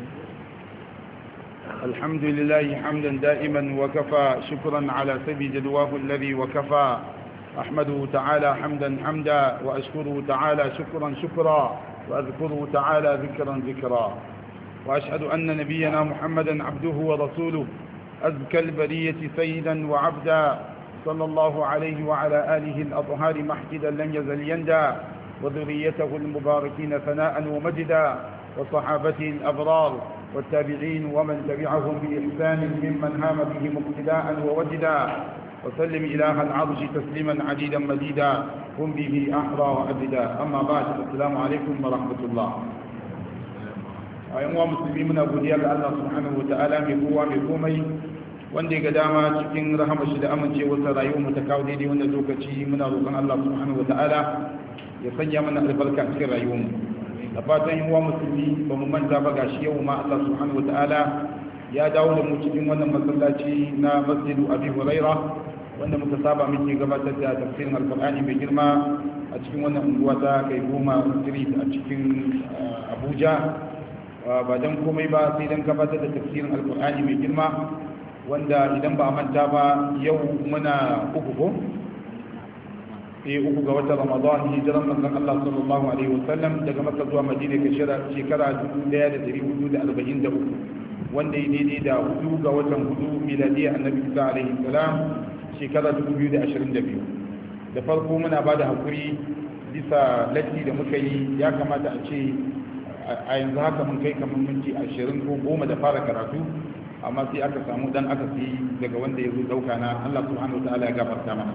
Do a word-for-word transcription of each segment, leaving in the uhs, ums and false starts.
الحمد لله حمدا دائما وكفى شكرا على سبي جدواه الذي وكفى أحمده تعالى حمدا حمدا وأشكره تعالى شكرا شكرا وأذكره تعالى ذكرا ذكرا وأشهد أن نبينا محمدا عبده ورسوله أزكى البرية سيدا وعبدا صلى الله عليه وعلى آله الأطهار محجدا لم يزل يندى وذريته المباركين ثناء ومجدا وصحابته الأبرار والتابعين ومن تبعهم بإحسان ممن هام بهم اقتداء ووجدا وسلم إله العرش تسليما عديدا مديدا هم به أحرى وأبدا. أما بعد، السلام عليكم ورحمة الله. أيها المسلمين، من أبو ديال الله سبحانه وتعالى مقوى مقومي wanda ya ga dama cikin rahama shi da amincewarsa rayuwar mu ta kawo daidai wannan lokaci, muna roƙon Allah subhanahu wataala ya sanya mana albarka cikin rayuwar mu. Da fatan yin wa musulmi ba mu manta ba gashi yau ma Allah subhanahu wataala ya dawo da mu cikin wannan masallaci na Masjidu Abi Huraira wanda muka saba muke gabatar da tafsirin Alƙur'ani mai girma a cikin wannan unguwa ta kai goma street a cikin Abuja, ba dan komai ba sai dan gabatar da tafsirin Alƙur'ani mai girma wanda idan ba a manta ba yau muna uku ko eh uku ga watan Ramadan, hijiran manzon Allah sallallahu alaihi wasallam daga Makka zuwa Madina ka shekara dubu ɗaya da ɗari hudu da arba'in da uku, wanda ya daidai da hudu ga watan hudu miladiyya annabi Isa alaihi salam shekara dubu biyu da ashirin da biyu. Da farko muna ba da hakuri bisa latti da muka yi, ya kamata a ce a yanzu haka mun kai kamar minti ashirin ko goma da fara karatu, amma sai aka samu dan aka fi daga wanda ya zo dauka na. Allah subhanahu wa ta'ala ya gafarta mana.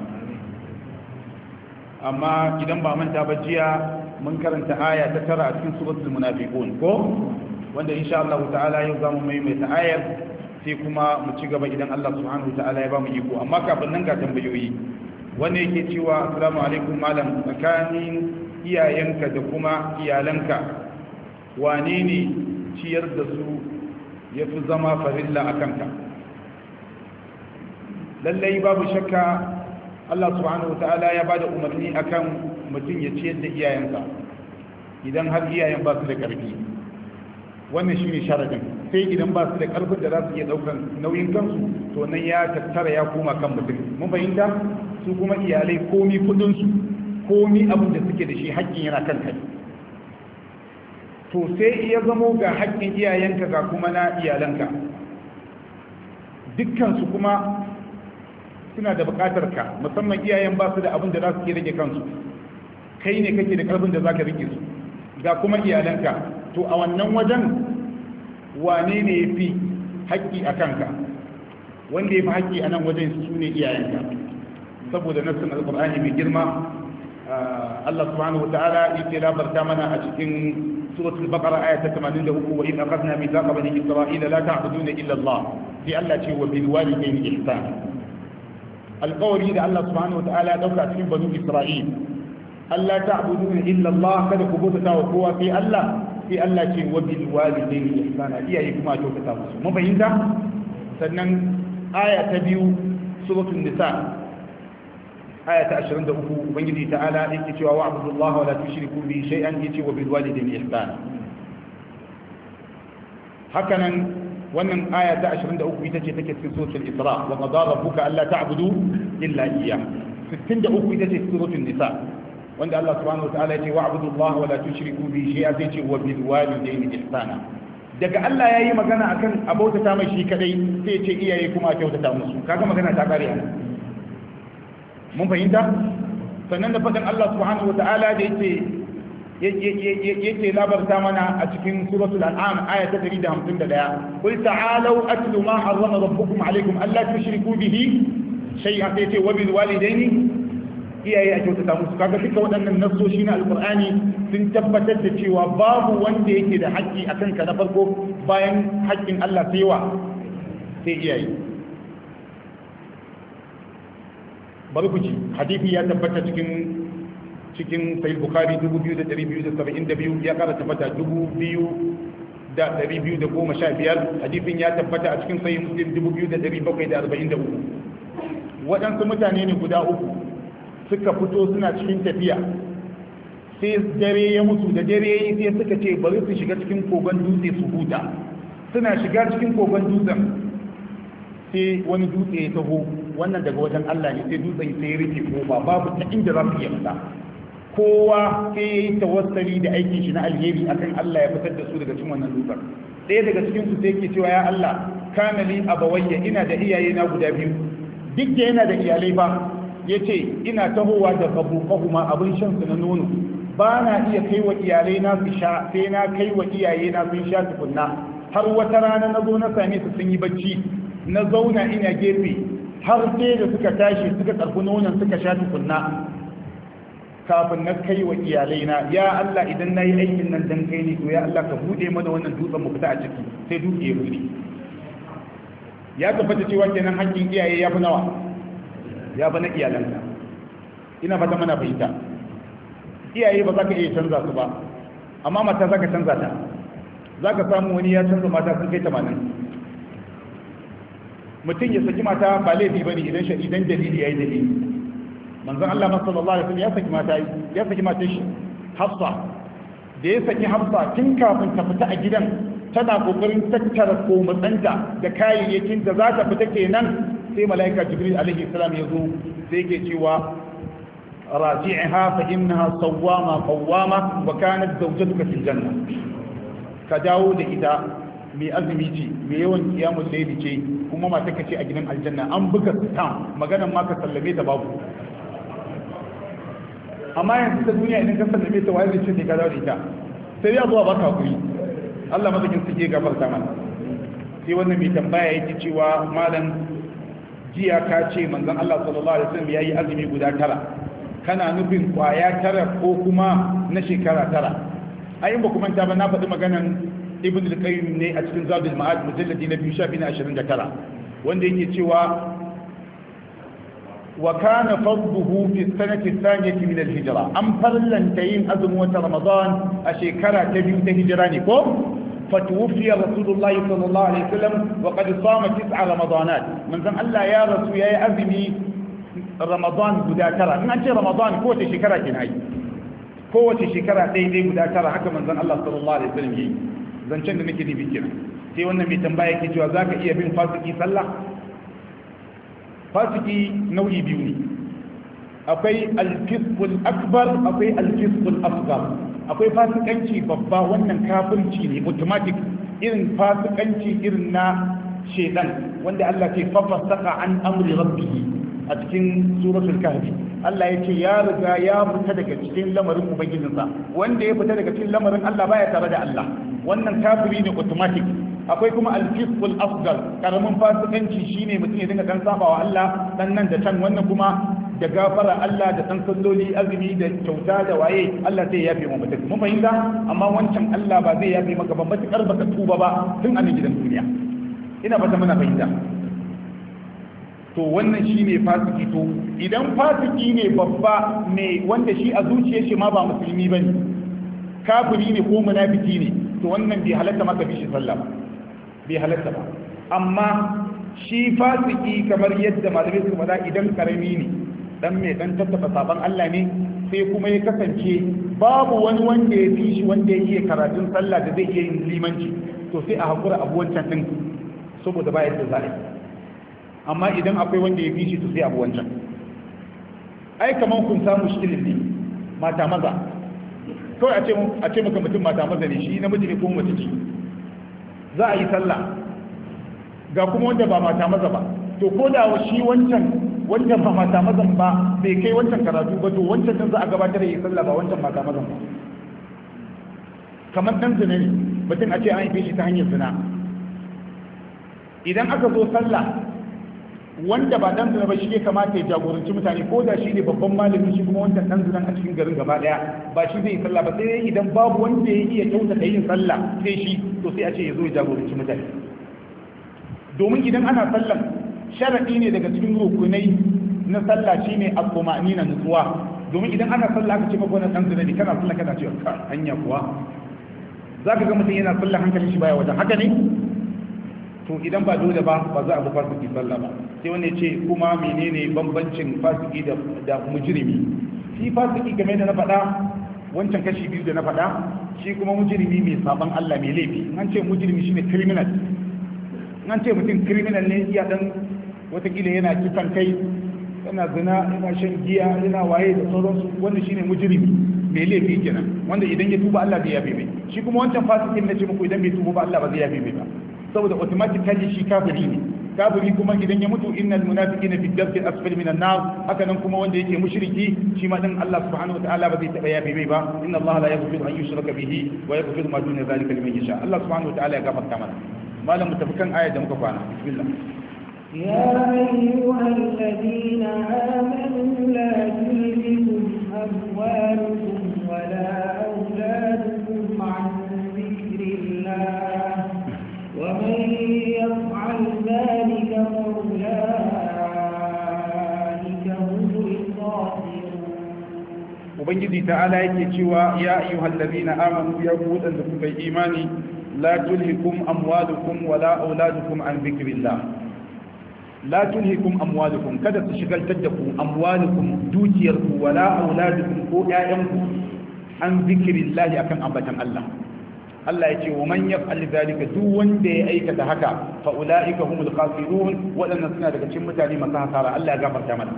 Amma idan ba manta ba, jiya mun karanta aya ta tara a cikin suratul munafiqun ko, wanda insha Allah ta'ala yau zamu maimaita ayar sai kuma mu ci gaba idan Allah subhanahu wa ta'ala ya ba mu iko. Amma kafin nan ga tambayoyi. Wanda yake cewa assalamu alaikum malam, tsakanin iyayenka da kuma iyalanka wane ne ciyar da su ya fi zama farilla a kanka? Lallai babu shakka Allah subhanahu wa ta'ala ya bada umarni akan mutum ya ciyar da iyayensa idan har iyayen ba su da ƙarfi. Wannan shi ne sharadin. Sai idan ba su da ƙarfin da za su iya ɗaukar nauyin kansu, to nan ya tattara ya koma kan mutum. Mun fahimta? Su kuma iyalai komi kuɗinsu, komi abin da suke da shi haƙƙin yana kan kai. To sai iya zamo ga haƙƙin iyayenka ga kuma na iyalanka, dukkansu kuma suna da buƙatar ka, musamman iyayen ba su da abin da za su iya rage kansu, kai ne kake da ƙarfin da za ka rage su, ga kuma iyalanka. To a wannan wajen wane ne ya fi haƙƙi a kanka? Wanda ya fi haƙƙi a nan wajen su ne iyayenka, saboda nassin alƙur'ani mai girma. Allah subhanahu wa ta'ala yake labarta mana a cikin سورة البقرة آية ثمانين لأكو وإذ أخذنا ميثاق بني إسرائيل لا تعبدون إلا الله في الله وبالوالدين إحسانا. القول إذا الله سبحانه وتعالى دوكا في بني إسرائيل ألا تعبدون إلا الله كذا كبوتة وقوة في الله في الله وبالوالدين إحسانا. إيا يكما توكتا وسو ما بينتا سنن آية تبيو سورة النساء آية عشرين دقوق وبنجي تعالى إنتي وعبد الله ولا تشركوا به شيئا إنتي وبالوالدين إحسانا. هكذا ومن آية عشرين دقوق إنتي تكت في سورة الإسراء وقضى ربك ألا تعبدوا إلا إياه. ستين دقوق إنتي في سورة النساء وأن الله سبحانه وتعالى إنتي وعبد الله ولا تشركوا به شيئا إنتي وبالوالدين إحسانا. daga Allah ya yi magana akan abota ta mai shi kadai, sai ce iyaye kuma kyautata musu. Kaga magana ta kare ana. Mun fahimta? Sannan da faɗin Allah subhanahu wata'ala da yake yake labarta mana a cikin suratul an'am aya ta ɗari da hamsin da ɗaya, qul ta'alu atlu ma harrama rabbukum alaykum alla tushriku bihi shay'an, sai ce wa bil walidaini iyaye a kyautata musu. Kaga duka waɗannan nassoshi na alqur'ani sun tabbatar da cewa babu wanda yake da haƙƙi akan ka na farko bayan haƙƙin Allah sai wa sai iyaye. bari ku ji hadisi ya tabbata cikin cikin sahih bukhari dubu biyu da ɗari biyu da saba'in da biyu, ya kara tabbata dubu biyu da ɗari biyu da goma sha biyar. hadisin ya tabbata a cikin sahih muslim dubu biyu da ɗari bakwai da arba'in da uku. waɗansu mutane ne guda uku suka fito suna cikin tafiya, sai dare ya mutu. da dare ya yi sai suka ce bari su shiga cikin kogon dutse su huta. suna shiga cikin kogon dutsen sai wani dutse ya taho, wannan daga wajen Allah ne, sai dutsen sai ya rufe kofa babu ta inda za su iya fita. Kowa sai ya yi tawassali da aikin shi na alheri akan Allah ya fitar da su daga cikin wannan dutsen. Ɗaya daga cikin su sai yake cewa ya Allah kana li abawayya, ina da iyaye na guda biyu, duk da yana da iyalai ba, yace ina tahowa da babuqahuma abin shan su na nono, ba na iya kai wa iyalai na su sha, sai na kai wa iyaye na sun sha tukunna. Har wata rana na zo na same su sun yi bacci, na zauna ina gefe har sai da suka tashi suka karfi nonon suka sha tukunna kafin na kai wa iyalai na. Ya Allah idan na yi aikin nan dan kai ne, to ya Allah ka bude mana wannan dutsen mu fita a ciki. Sai dutse ya bude. Ya tabbata cewa kenan hakkin iyaye ya fi nawa, ya fi na iyalanka. Ina fata mana fahimta. Iyaye ba za ka iya canza su ba, amma mata za ka canza ta. Za ka samu wani ya canza mata sun kai tamanin. Mutum ya saki mata ba laifi ba ne idan idan dalili ya yi dalili. Manzon Allah sallallahu alaihi wasallam ya saki mata ya saki mata shi Hafsa. Da ya saki Hafsa tun kafin ta fita a gidan tana kokarin tattara komatsanta da kayayyakin da za ta fita kenan, sai malaika Jibril alaihi salam ya zo sai yake cewa raji'ha fa innaha sawwama qawwama wa kanat zawjatuka fil janna. Ka dawo da ita, mai azumi ce, mai yawan kiyamun laili ce, kuma mata ka ce a gidan aljanna. An buga stam maganan ma ka sallame ta babu. Amma yanzu ta duniya idan ka sallame ta waye ce ne ka dawo da ita, sai ya zuwa baka hakuri. Allah mazakin suke gafarta mana. Sai wannan mai tambaya yake cewa malam jiya ka ce manzon Allah sallallahu alaihi wasallam yayi azumi guda tara, kana nufin kwaya tara ko kuma na shekara tara? Ai in ba ku manta ba na faɗi maganan Ibn al-Qayyim ne a cikin Zadul Ma'ad mujalladi na biyu shafi na ashirin da tara, wanda yake cewa wa kana fadluhu fi sanati thaniyati min al-hijra. An farlanta yin azumin wata Ramadan a shekara ta biyu ta hijira ne ko? فتوفي رسول الله صلى الله عليه وسلم وقد صام تسع رمضانات. من ذن الله يا رسول يا أزمي رمضان بدا ترى إن أنت رمضان قوة شكرا كناي قوة شكرا دي دي بدا ترى حكى من ذن الله صلى الله عليه وسلم هي ذن شند نكدي بكنا sai wannan mai tambaya ke cewa zaka iya bin fasiki sallah. Fasiki nau'i biyu ne, akwai al-fisqul akbar, akwai al-fisqul asghar. Akwai fasikanci babba, wannan kafirci ne automatic, irin fasikanci irin na shedan wanda Allah ke fafasaka an amri rabbih a cikin suratul kahfi. Allah ya ce ya riga ya fita daga cikin lamarin ubangijinsa, wanda ya fita daga cikin lamarin Allah baya tare da Allah, wannan kafiri ne automatic. Akwai kuma al-fisqul asghar, karamin fasikanci shine mutum ya dinga dan sabawa Allah dan nan da can, wannan kuma da gafara Allah da san salloli azumi da kyauta da waye Allah zai yafe mu mutum. Mun fahimta, amma wancan Allah ba zai yafe maka ba matukar baka tuba ba tun a gidan duniya. Ina fata muna fahimta. To wannan shine fasiki. To idan fasiki ne babba ne wanda shi a zuciyar shi ma ba musulmi bane, kafiri ne ko munafiki ne, to wannan bai halatta maka bi shi sallah ba, bai halatta ba. Amma shi fasiki kamar yadda malamai suka faɗa idan karami ne, dan mai dan tattaba saban Allah ne, sai kuma ya kasance babu wani wanda ya fi shi wanda ya iya karatun sallah da zai iya yin limanci, to sai a hakura abu wancan din saboda ba yadda za a yi. Amma idan akwai wanda ya fi shi to sai abu wancan. Ai kamar kun samu shikilin ne mata maza, kawai a ce a ce maka mutum mata maza ne, shi namiji ne ko mace ce, za a yi sallah ga kuma wanda ba mata maza ba, to ko da shi wancan wanda ba mata mazan ba bai kai wancan karatu ba, to wancan din za a gabatar da yi sallah ba wancan mata mazan ba. Kamar dan zina ne, mutum a ce an yi shi ta hanyar zina, idan aka zo sallah wanda ba dan zina ba shi ke kamata ya jagoranci mutane, ko da shi ne babban malami, shi kuma wancan dan zinan a cikin garin gaba daya ba shi zai yi sallah ba, sai idan babu wanda ya iya kyautata yin sallah sai shi, to sai a ce ya zo ya jagoranci mutane. Domin idan ana sallan sharaɗi ne daga cikin rukunai na sallah shine al-qumani na nutsuwa. Domin idan ana sallah aka ce maka wannan dan zina ne, kana sallah kana cewa ka hanya kuwa, zaka ga mutum yana sallah hankalin shi baya wajen, haka ne? To idan ba dole ba ba za a bi fasiki sallah ba. Sai wani ce kuma menene bambancin fasiki da da mujrimi? Shi fasiki game da na faɗa wancan kashi biyu da na faɗa shi kuma mujrimi mai saban Allah mai laifi an ce mujrimi shine criminal an ce mutum criminal ne iya dan watakila yana kisan kai yana zina yana shan giya yana waye da sauransu wanda shine mujrimi mai laifi kenan wanda idan ya tuba Allah zai yafe mai shi kuma wancan fasikin na ce muku idan bai tuba ba Allah ba zai yafe mai ba saboda automatically shi kafiri ne kafiri kuma idan ya mutu innal munafiqina fi dafki asfal min an-nar haka nan kuma wanda yake mushriki shi ma din Allah subhanahu wa ta'ala ba zai taba yafe mai ba inna Allah la yaghfiru an yushraka bihi wa yaghfiru ma duna zalika liman yasha Allah subhanahu wa ta'ala ya gafarta mana malam mutafakan ayat da muka kwana bismillah يا أيها الذين آمنوا لا تلهكم أموالكم ولا أولادكم عن ذكر الله ومن يفعل ذلك فأولئك هم الخاسرون. وبنجي تعالى يكتشوا يا أيها الذين آمنوا يا أولاد لكم إيماني لا تلهكم أموالكم ولا أولادكم عن ذكر الله لا تلهكم أموالكم كذا تشغل تدكم أموالكم دوتيركم ولا أولادكم كو آيامكم عن ذكر الله أكن أبدا الله الله يتي ومن يفعل ذلك دون دي أيك دهكا فأولئك هم الخاسرون ولن نسنا لك تشمتاني مساها صار الله يغفر جمال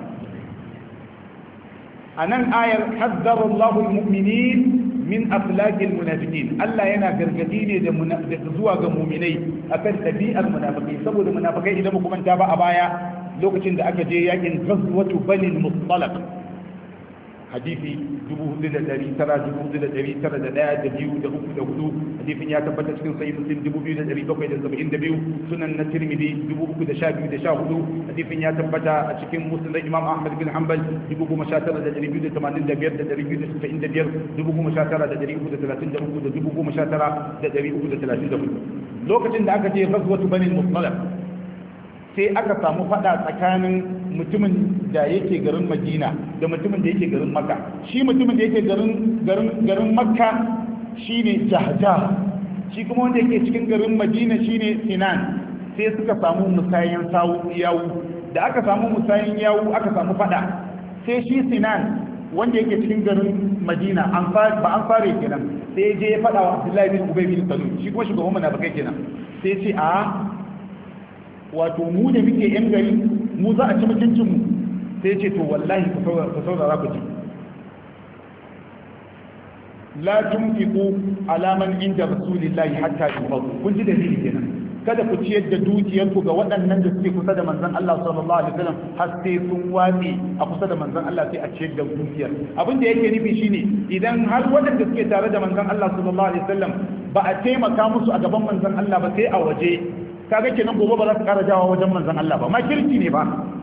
أنا آية حذر الله المؤمنين min aflaqil munafiqin Allah yana gargadi ne da zuwa ga mu'minai akan tabi'ar munafiqai saboda munafikai idan muka manta ba a baya lokacin da aka je yakin ghazwatu bani al-mustalaq hadisi dubu hudu da dari tara dubu hudu da dari tara da daya da biyu da uku da hudu hadisin ya tabbata cikin sahih muslim dubu biyu da dari bakwai da saba'in da biyu sunan na tirmidhi dubu uku da sha biyu da sha hudu hadisin ya tabbata a cikin musnad imam ahmad bin hanbal dubu goma sha tara da dari biyu da tamanin da biyar da dari biyu da saba'in da biyar dubu goma sha tara da dari uku da talatin da uku da dubu goma sha tara da dari uku da talatin da hudu lokacin da aka je ghazwatu bani al-mustalaq sai aka samu fada tsakanin mutumin da yake garin Madina da mutumin da yake garin Makka shi mutumin da yake garin garin garin Makka shine Jahja shi kuma wanda yake cikin garin Madina shine Sinan sai suka samu musayan sawu yawu da aka samu musayan yawu aka samu fada sai shi Sinan wanda yake cikin garin Madina an ba an fare kenan sai je ya fada wa Abdullahi bin Ubay bin Salul shi kuma shugaban munafikai kenan sai ce a wato mu da muke yan gari mu za a ci mutuncinmu sai ce to wallahi ku saurara ku ji la tunfiqu ala man inda rasulillahi hatta tunfaqu kun ji dalili kenan kada ku ciyar da dukiyarku ga waɗannan da suke kusa da manzon Allah sallallahu alaihi wasallam har sai sun watsi a kusa da manzon Allah sai a ciyar da dukiyar abin da yake nufi shine idan har waɗanda suke tare da manzon Allah sallallahu alaihi wasallam ba a taimaka musu a gaban manzon Allah ba sai a waje kaga kenan gobe ba za su kara jawa wajen manzon Allah ba ma kirki ne ba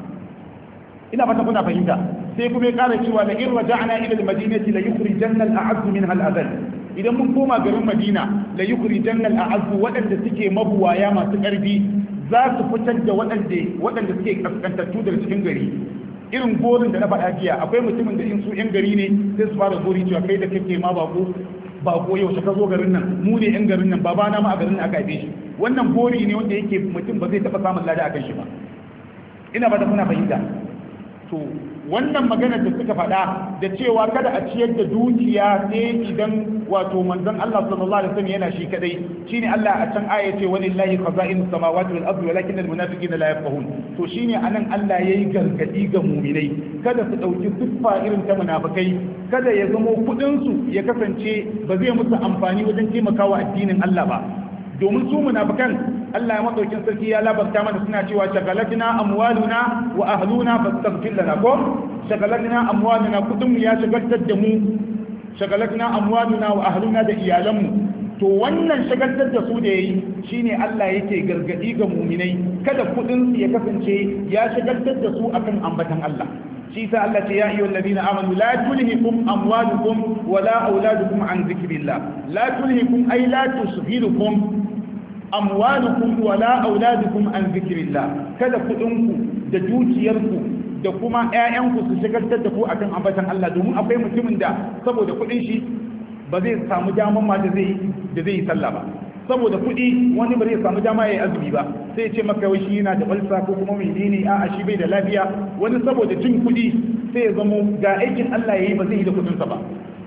ina fata kuna fahimta sai kuma ya kara cewa la in raja'na ila al-madinati la yukhrijanna al-a'azz minha al-adhall idan mun koma garin Madina la yukhrijanna al-a'azz wadanda suke mabuwaya masu karfi za su fitar da wadanda wadanda suke kaskantattu daga cikin gari irin gorin da na faɗa jiya akwai mutumin da in su yan gari ne sai su fara gori cewa kai da kake ma bako bako yaushe ka zo garin nan mu ne yan garin nan babana ma a garin nan aka haife shi wannan gori ne wanda yake mutum ba zai taɓa samun lada akan shi ba ina ba da kuna fahimta to wannan maganar da suka faɗa da cewa kada a ciyar da dukiya sai idan wato manzon Allah sallallahu alaihi wasallam yana shi kadai shine Allah a can aya ce walillahi khaza'inus samawati wal ardi walakin al munafiqina la yafqahun to shine anan Allah yayi gargadi ga mu'minai kada su dauki siffa irin ta munafikai kada ya zama kudin su ya kasance ba zai musu amfani wajen taimakawa addinin Allah ba domin su munafikan Allah ya madaukin sarki ya labarta mana suna cewa shagalatina amwaluna wa ahluna fastaghfir lana ko shagalatina amwaluna kudin mu ya shagaltar da mu shagalatina amwaluna wa ahluna da iyalan mu to wannan shagaltar da su da yayi shine Allah yake gargadi ga mu'minai kada kudin su ya kasance ya shagaltar da su akan ambatan Allah shi sa Allah ce ya ayyuhal ladina amanu la tulhikum amwalukum wala auladukum an dhikrillah la tulhikum ay la tusghirukum amwalukum wala auladukum an dhikrillah kada kudinku da dukiyarku da kuma ƴaƴanku su shagaltar da ku akan ambatan Allah domin akwai mutumin da saboda kudin shi ba zai samu daman ma da zai da zai yi sallah ba saboda kuɗi wani ba zai samu dama ya yi azumi ba sai ce maka wai shi yana da balsa ko kuma menene a shi bai da lafiya wani saboda jin kuɗi sai ya zamo ga aikin Allah yayi ba zai yi da kuɗinsa ba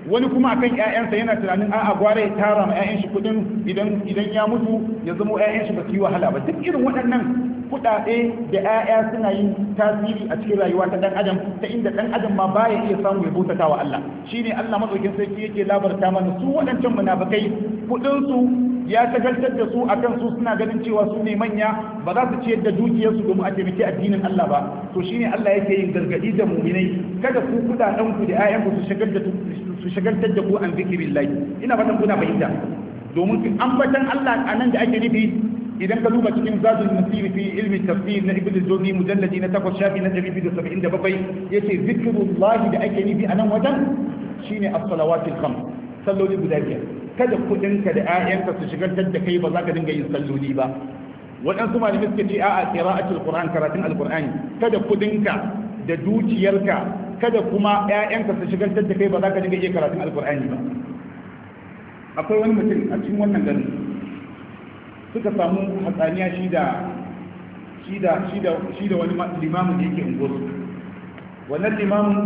wani kuma akan ƴaƴansa yana tunanin a'a gware ya tara ma ƴaƴan shi kuɗin idan idan ya mutu ya zama ƴaƴan shi ba su yi wahala ba. Duk irin waɗannan kuɗaɗe da ƴaƴa suna yin tasiri a cikin rayuwa ta ɗan adam, ta inda ɗan adam ma baya iya samu ya bautata wa Allah. Shine Allah madaukakin sarki yake labarta mana su waɗancan munafikai kuɗin su ya shagaltar da su akan su suna ganin cewa su ne manya, ba za su ciyar da dukiyarsu domin a taimaki addinin Allah ba. To shine Allah yake yin gargadi da mu'minai, kada ku kuɗaɗen ku da ƴaƴan ku su shagaltar da su shagaltar da ku an zikirillahi. Ina fatan kuna fahimta, domin ambatan Allah anan da ake nufi idan ka duba cikin zadul masir fi ilmi tafsir na ibn al-jawzi mujalladi na takwas shafi na ɗari biyu da saba'in da bakwai yace zikrullahi da ake nufi anan wajen shine as-salawatul khams, salloli guda biyar. kada kudinka da ƴaƴanka su shigantar da kai ba za ka dinga yin salloli ba. waɗansu malamai suka ce a'a qira'atul qur'an, karatun alqur'ani. kada kudinka da dukiyarka, kada kuma ƴaƴanka su shigantar da kai ba za ka dinga yin karatun alqur'ani ba. akwai wani mutum a cikin wannan garin suka samu hatsaniya shi da shi da shi da shi da wani limamin da yake unguwarsu. wannan limamin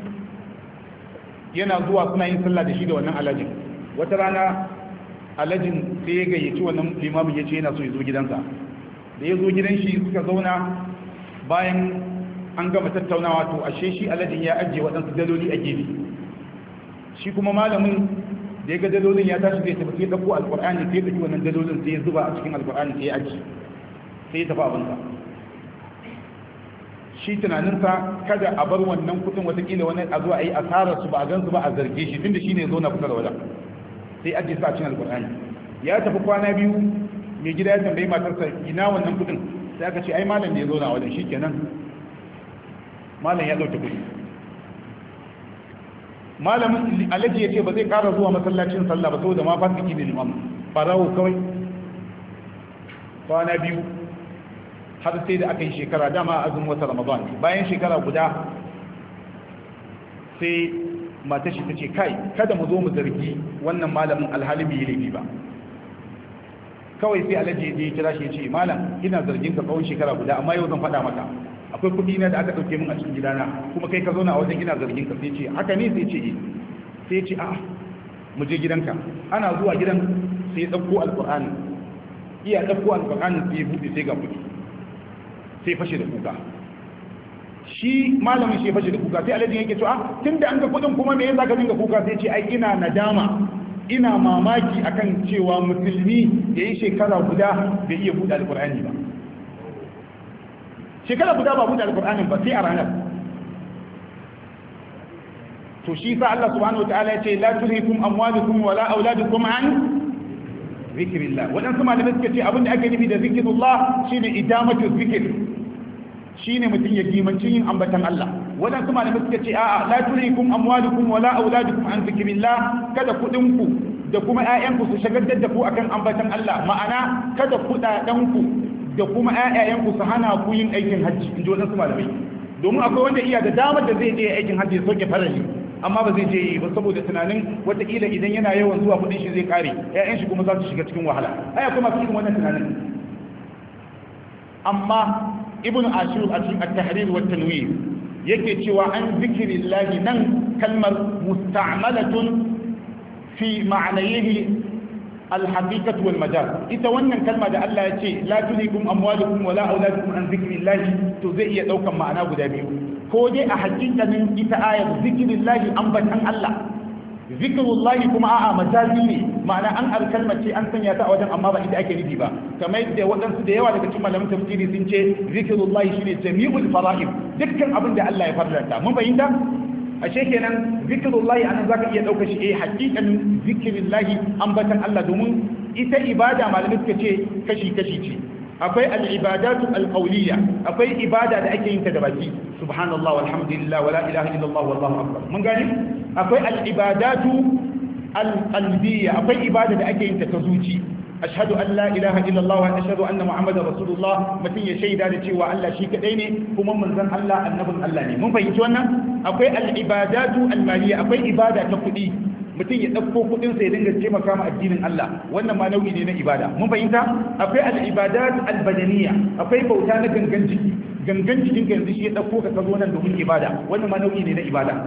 yana zuwa suna yin sallah da shi da wannan alajin. wata rana alajin sai ya gayyaci wannan limamin ya ce yana so ya zo gidansa. da ya zo gidan shi suka zauna, bayan an gama tattaunawa to ashe shi alajin ya ajiye waɗansu daloli a gefe. shi kuma malamin da ya ga dalolin ya tashi zai tafi sai ya ɗauko alƙur'ani sai ya ɗauki wannan dalolin sai ya zuba a cikin alƙur'ani sai ya aji sai ya tafi abinsa. shi tunaninsa kada a bar wannan kuɗin watakila wani a zo a yi asarar su ba a gansu ba a zarge shi tunda shi ne zo na kusa da wajen, sai ajiye sa a cikin alƙur'ani. ya tafi kwana biyu, mai gida ya tambayi matarsa ina wannan kuɗin, sai aka ce ai malam ne ya zo na wajen. shi kenan malam ya ɗauke kuɗi. malamin alaji ya ce ba zai ƙara zuwa masallacin sallah ba saboda ma fasiki ne limam, farawo kawai. kwana biyu har sai da aka yi shekara, dama azumin wata ramadan. bayan shekara guda sai matar shi ta ce kai kada mu zo mu zargi wannan malamin alhali bai yi laifi ba. kawai sai alaji ya je kira shi ya ce malam ina zargin ka tsawon shekara guda, amma yau zan faɗa maka akwai kuɗi na da aka ɗauke min a cikin gidana kuma kai ka zauna a wajen ina zargin ka. sai ce haka ne? sai ce eh. sai ce a'a mu je gidanka. ana zuwa gidan sai ya ɗauko alƙur'ani, iya ɗauko alƙur'ani sai ya buɗe sai ga kuɗi, sai fashe da kuka. shi malamin shi fashe da kuka, sai alhaji yake cewa tun da an ga kuɗin kuma me yasa ka dinga kuka? sai ce ai ina nadama, ina mamaki akan cewa musulmi ya yi shekara guda bai iya buɗe alƙur'ani ba. shekara guda ba buɗe alƙur'anin ba sai a ranar. to shi sa Allah subhanahu wataala ya ce la tulhikum amwalukum wala auladukum an zikrillah. waɗansu malamai suka ce abin da ake nufi da zikrullah shine idamatu zikr, shine mutum ya dimanci yin ambatan Allah. waɗansu malamai suka ce a'a la tulhikum amwalukum wala auladukum an zikrillah, kada kuɗinku da kuma ƴaƴanku su shagaltar da ku akan ambatan Allah. ma'ana kada kuɗaɗenku da kuma ƴaƴayenku su hana ku yin aikin hajji, in ji waɗansu malamai. domin akwai wanda iya da damar da zai je aikin hajji ya soke farali, amma ba zai je yi ba saboda tunanin wataƙila idan yana yawan zuwa kuɗin shi zai kare, ƴaƴan shi kuma za su shiga cikin wahala. ai akwai masu irin wannan tunanin. amma ibnu ashur a cikin at-tahrir wa tanwir yake cewa an zikrillahi nan kalmar musta'malatun fi ma'anayihi الحقيقة والمجال. إذا وانا كلمة دا الله يتي لا تليكم أموالكم ولا أولادكم عن ذكر الله تزئي دوكا معنا بدابيو كودي أحقيقة من إذا آية ذكر الله أنبت عن الله. ذكر الله كما آآ مجازي معنى أن الكلمة أن سنياتا وجن أما با إذا أكي نديبا كما يدى ودن سديوا لك كما لم تفسيري سنشي ذكر الله شيني جميع الفرائض ذكر أبن دا الله يفرلتا من بين دا ashe kenan zikirullahi anan zaka iya dauka shi eh hakikanin zikirillahi ambatan Allah, domin ita ibada malamai suka ce kashi kashi ce. akwai al-ibadatu al-qawliya, akwai ibada da ake yin ta da baki subhanallah walhamdulillah wala ilaha illallah wallahu akbar, mun gane. akwai al-ibadatu al-qalbiyya, akwai ibada da ake yin ta ta zuci. ashhadu an la ilaha illallah wa ashhadu anna muhammadar rasulullah, mutum ya shaida da cewa Allah shi kadai ne kuma manzon Allah annabin Allah ne. mun fahimci wannan. akwai al-ibadatu al-maliyya, akwai ibada ta kuɗi, mutum ya ɗauko kuɗin sa ya dinga taimaka ma addinin Allah, wannan ma nau'i ne na ibada. mun fahimta. akwai al-ibadat al-badaniyya, akwai bauta na gangan jiki, gangan jikin ka yanzu shi ya ɗauko ka zo nan domin ibada, wannan ma nau'i ne na ibada.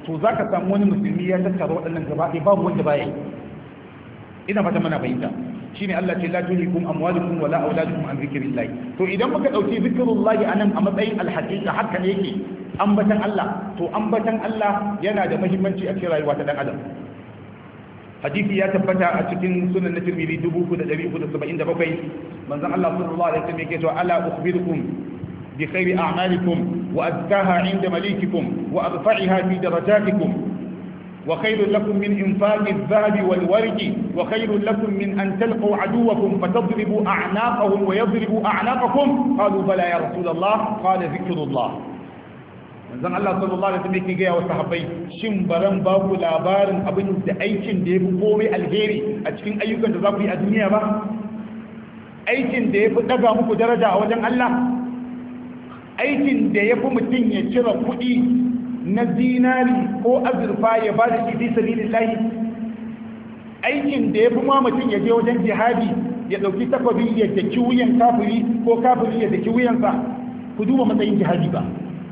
to zaka samu wani musulmi ya tattara waɗannan gaba ɗaya babu wanda baya yi. Ina fata mana fahimta shine Allah ce la tulhikum amwalukum wala auladukum an zikrillah. To idan muka dauki zikrullah anan a matsayin alhaqiqa haka ne yake ambatan Allah, to ambatan Allah yana da muhimmanci a cikin rayuwa ta dan adam. Hadisi ya tabbata a cikin sunan na Tirmidhi dubu uku da ɗari uku da saba'in da bakwai, manzon Allah sallallahu alaihi wasallam yake cewa ala ukhbirukum bi khairi a'malikum wa azkaha 'inda malikikum wa arfa'iha fi darajatikum وخير لكم من إنفاق الذهب والورق وخير لكم من أن تلقوا عدوكم فتضربوا أعناقهم ويضربوا أعناقكم قالوا بلى يا رسول الله قال ذكر الله. manzon Allah sallallahu alaihi wasallam yake gaya wa sahabbai shin baran ba ku labarin abin da aikin da yafi komai alheri a cikin ayyukan da za ku yi a duniya ba, aikin da yafi daga muku daraja a wajen Allah, aikin da yafi mutum ya cire kuɗi na zinari ko azurfa ya ba da shi fi sabilillahi, aikin da yafi ma mutum ya je wajen jihadi ya dauki takwabi ya daki wuyan kafiri ko kafiri ya daki wuyansa. Ku duba matsayin jihadi ba.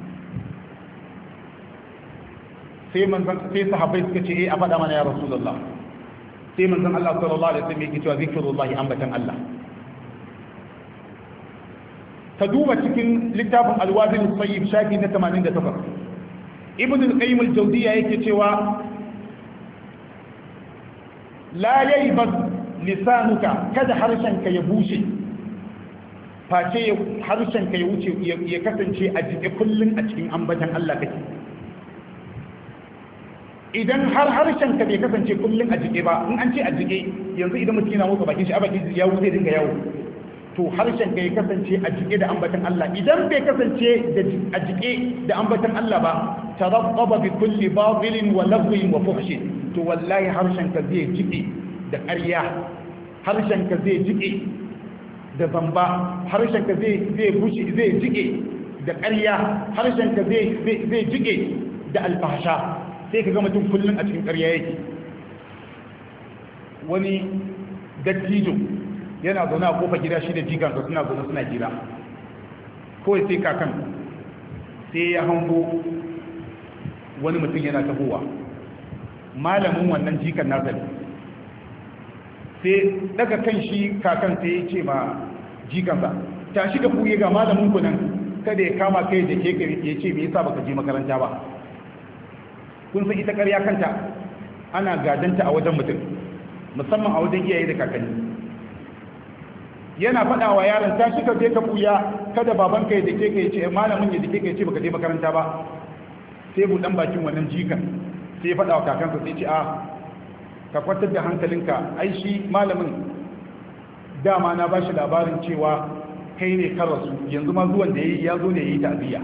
sai manzon sai sahabbai suka ce eh a faɗa mana ya rasulullah. Sai manzon Allah sallallahu alaihi wasallam yake cewa zikrullahi ambatan Allah. Ka duba cikin littafin alwazin sayyib shafi na tamanin da takwas, ibn al-qayyim al-jawziyya yake cewa la yaybad lisanuka, kada harshenka ya bushe face harshenka ya wuce ya kasance a jike kullun a cikin ambatan Allah kake. Idan har harshenka bai kasance kullun a jike ba, in an ce a jike yanzu idan mutum yana motsa bakin shi a bakin ya wuce dinga yawo, to harshen ka ya kasance a jike da ambatan Allah. Idan bai kasance a jike da ambatan Allah ba, tarabbaba bi kulli batilin wa lafzin wa fuhshin, to wallahi harshen ka zai jike da ƙarya, harshen ka zai jike da zamba, harshen ka zai zai bushe zai jike da ƙarya, harshen ka zai zai jike da alfahsha. Sai ka ga mutum kullun a cikin ƙarya yake. Wani dattijo yana zaune a kofa gida shi da jikansa suna zaune suna jira, kawai sai kakan sai ya hango wani mutum yana tahowa, malamin wannan jikan nasa ne. Sai daga kan shi kakan sai ya ce ma jikansa, tashi da kuye ga malamin ku nan, kada ya kama kai da ke ya ce me yasa baka je makaranta ba. Kun san ita ƙarya kanta ana gadanta a wajen mutum, musamman a wajen iyaye da kakanni. Yana faɗa wa yaron tashi ka je ka buya, kada babanka ya dake ka ya ce malamin ya dake ka ya ce baka je makaranta ba. Sai buɗan bakin wannan jikan sai ya faɗa wa kakansa sai ce a ka kwantar da hankalinka, ai shi malamin dama na bashi labarin cewa kai ne ka rasu, yanzu ma zuwan da yayi ya zo ne yayi ta'ziya.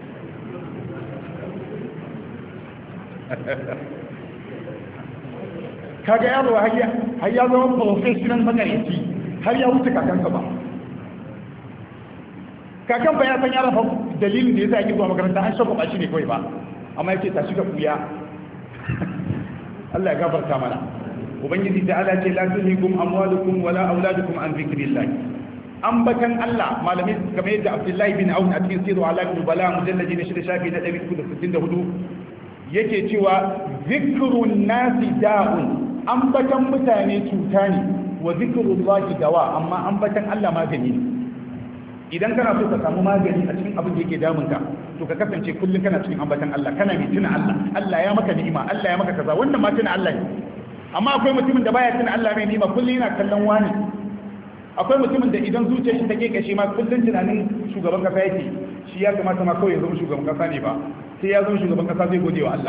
Kaga yaro har ya zama professional magareci, har ya wuce kakansa ba. Kakan ba ya san ya rafa dalilin da ya sa yake zuwa makaranta, an shagwaba shi ne kawai ba, amma ya ce ta shiga kuya. Allah ya gafarta mana. Ubangiji ta ala ce la tulhikum amwalukum wala auladukum an zikrillah. Ambatan Allah, malamai kamar yadda Abdullahi bin Aun a cikin sirru ala bala mujallaji na shida shafi na ɗari uku da sittin da hudu yake cewa zikrun nasi da'un, ambatan mutane cuta ne, wa zikrullahi dawa, amma ambatan Allah magani ne. Idan kana so ka samu magani a cikin abin da yake damunka, to ka kasance kullum kana cikin ambatan Allah, kana mai tuna Allah, Allah ya maka ni'ima, Allah ya maka kaza, wannan ma tuna Allah ne. Amma akwai mutumin da baya tuna Allah mai ni'ima, kullum yana kallon wani. Akwai mutumin da idan zuciyar shi take kashe ma kullum tunanin shugaban kasa yake, shi ya kamata ma kawai ya zama shugaban kasa ne ba, sai ya zama shugaban kasa zai gode wa Allah.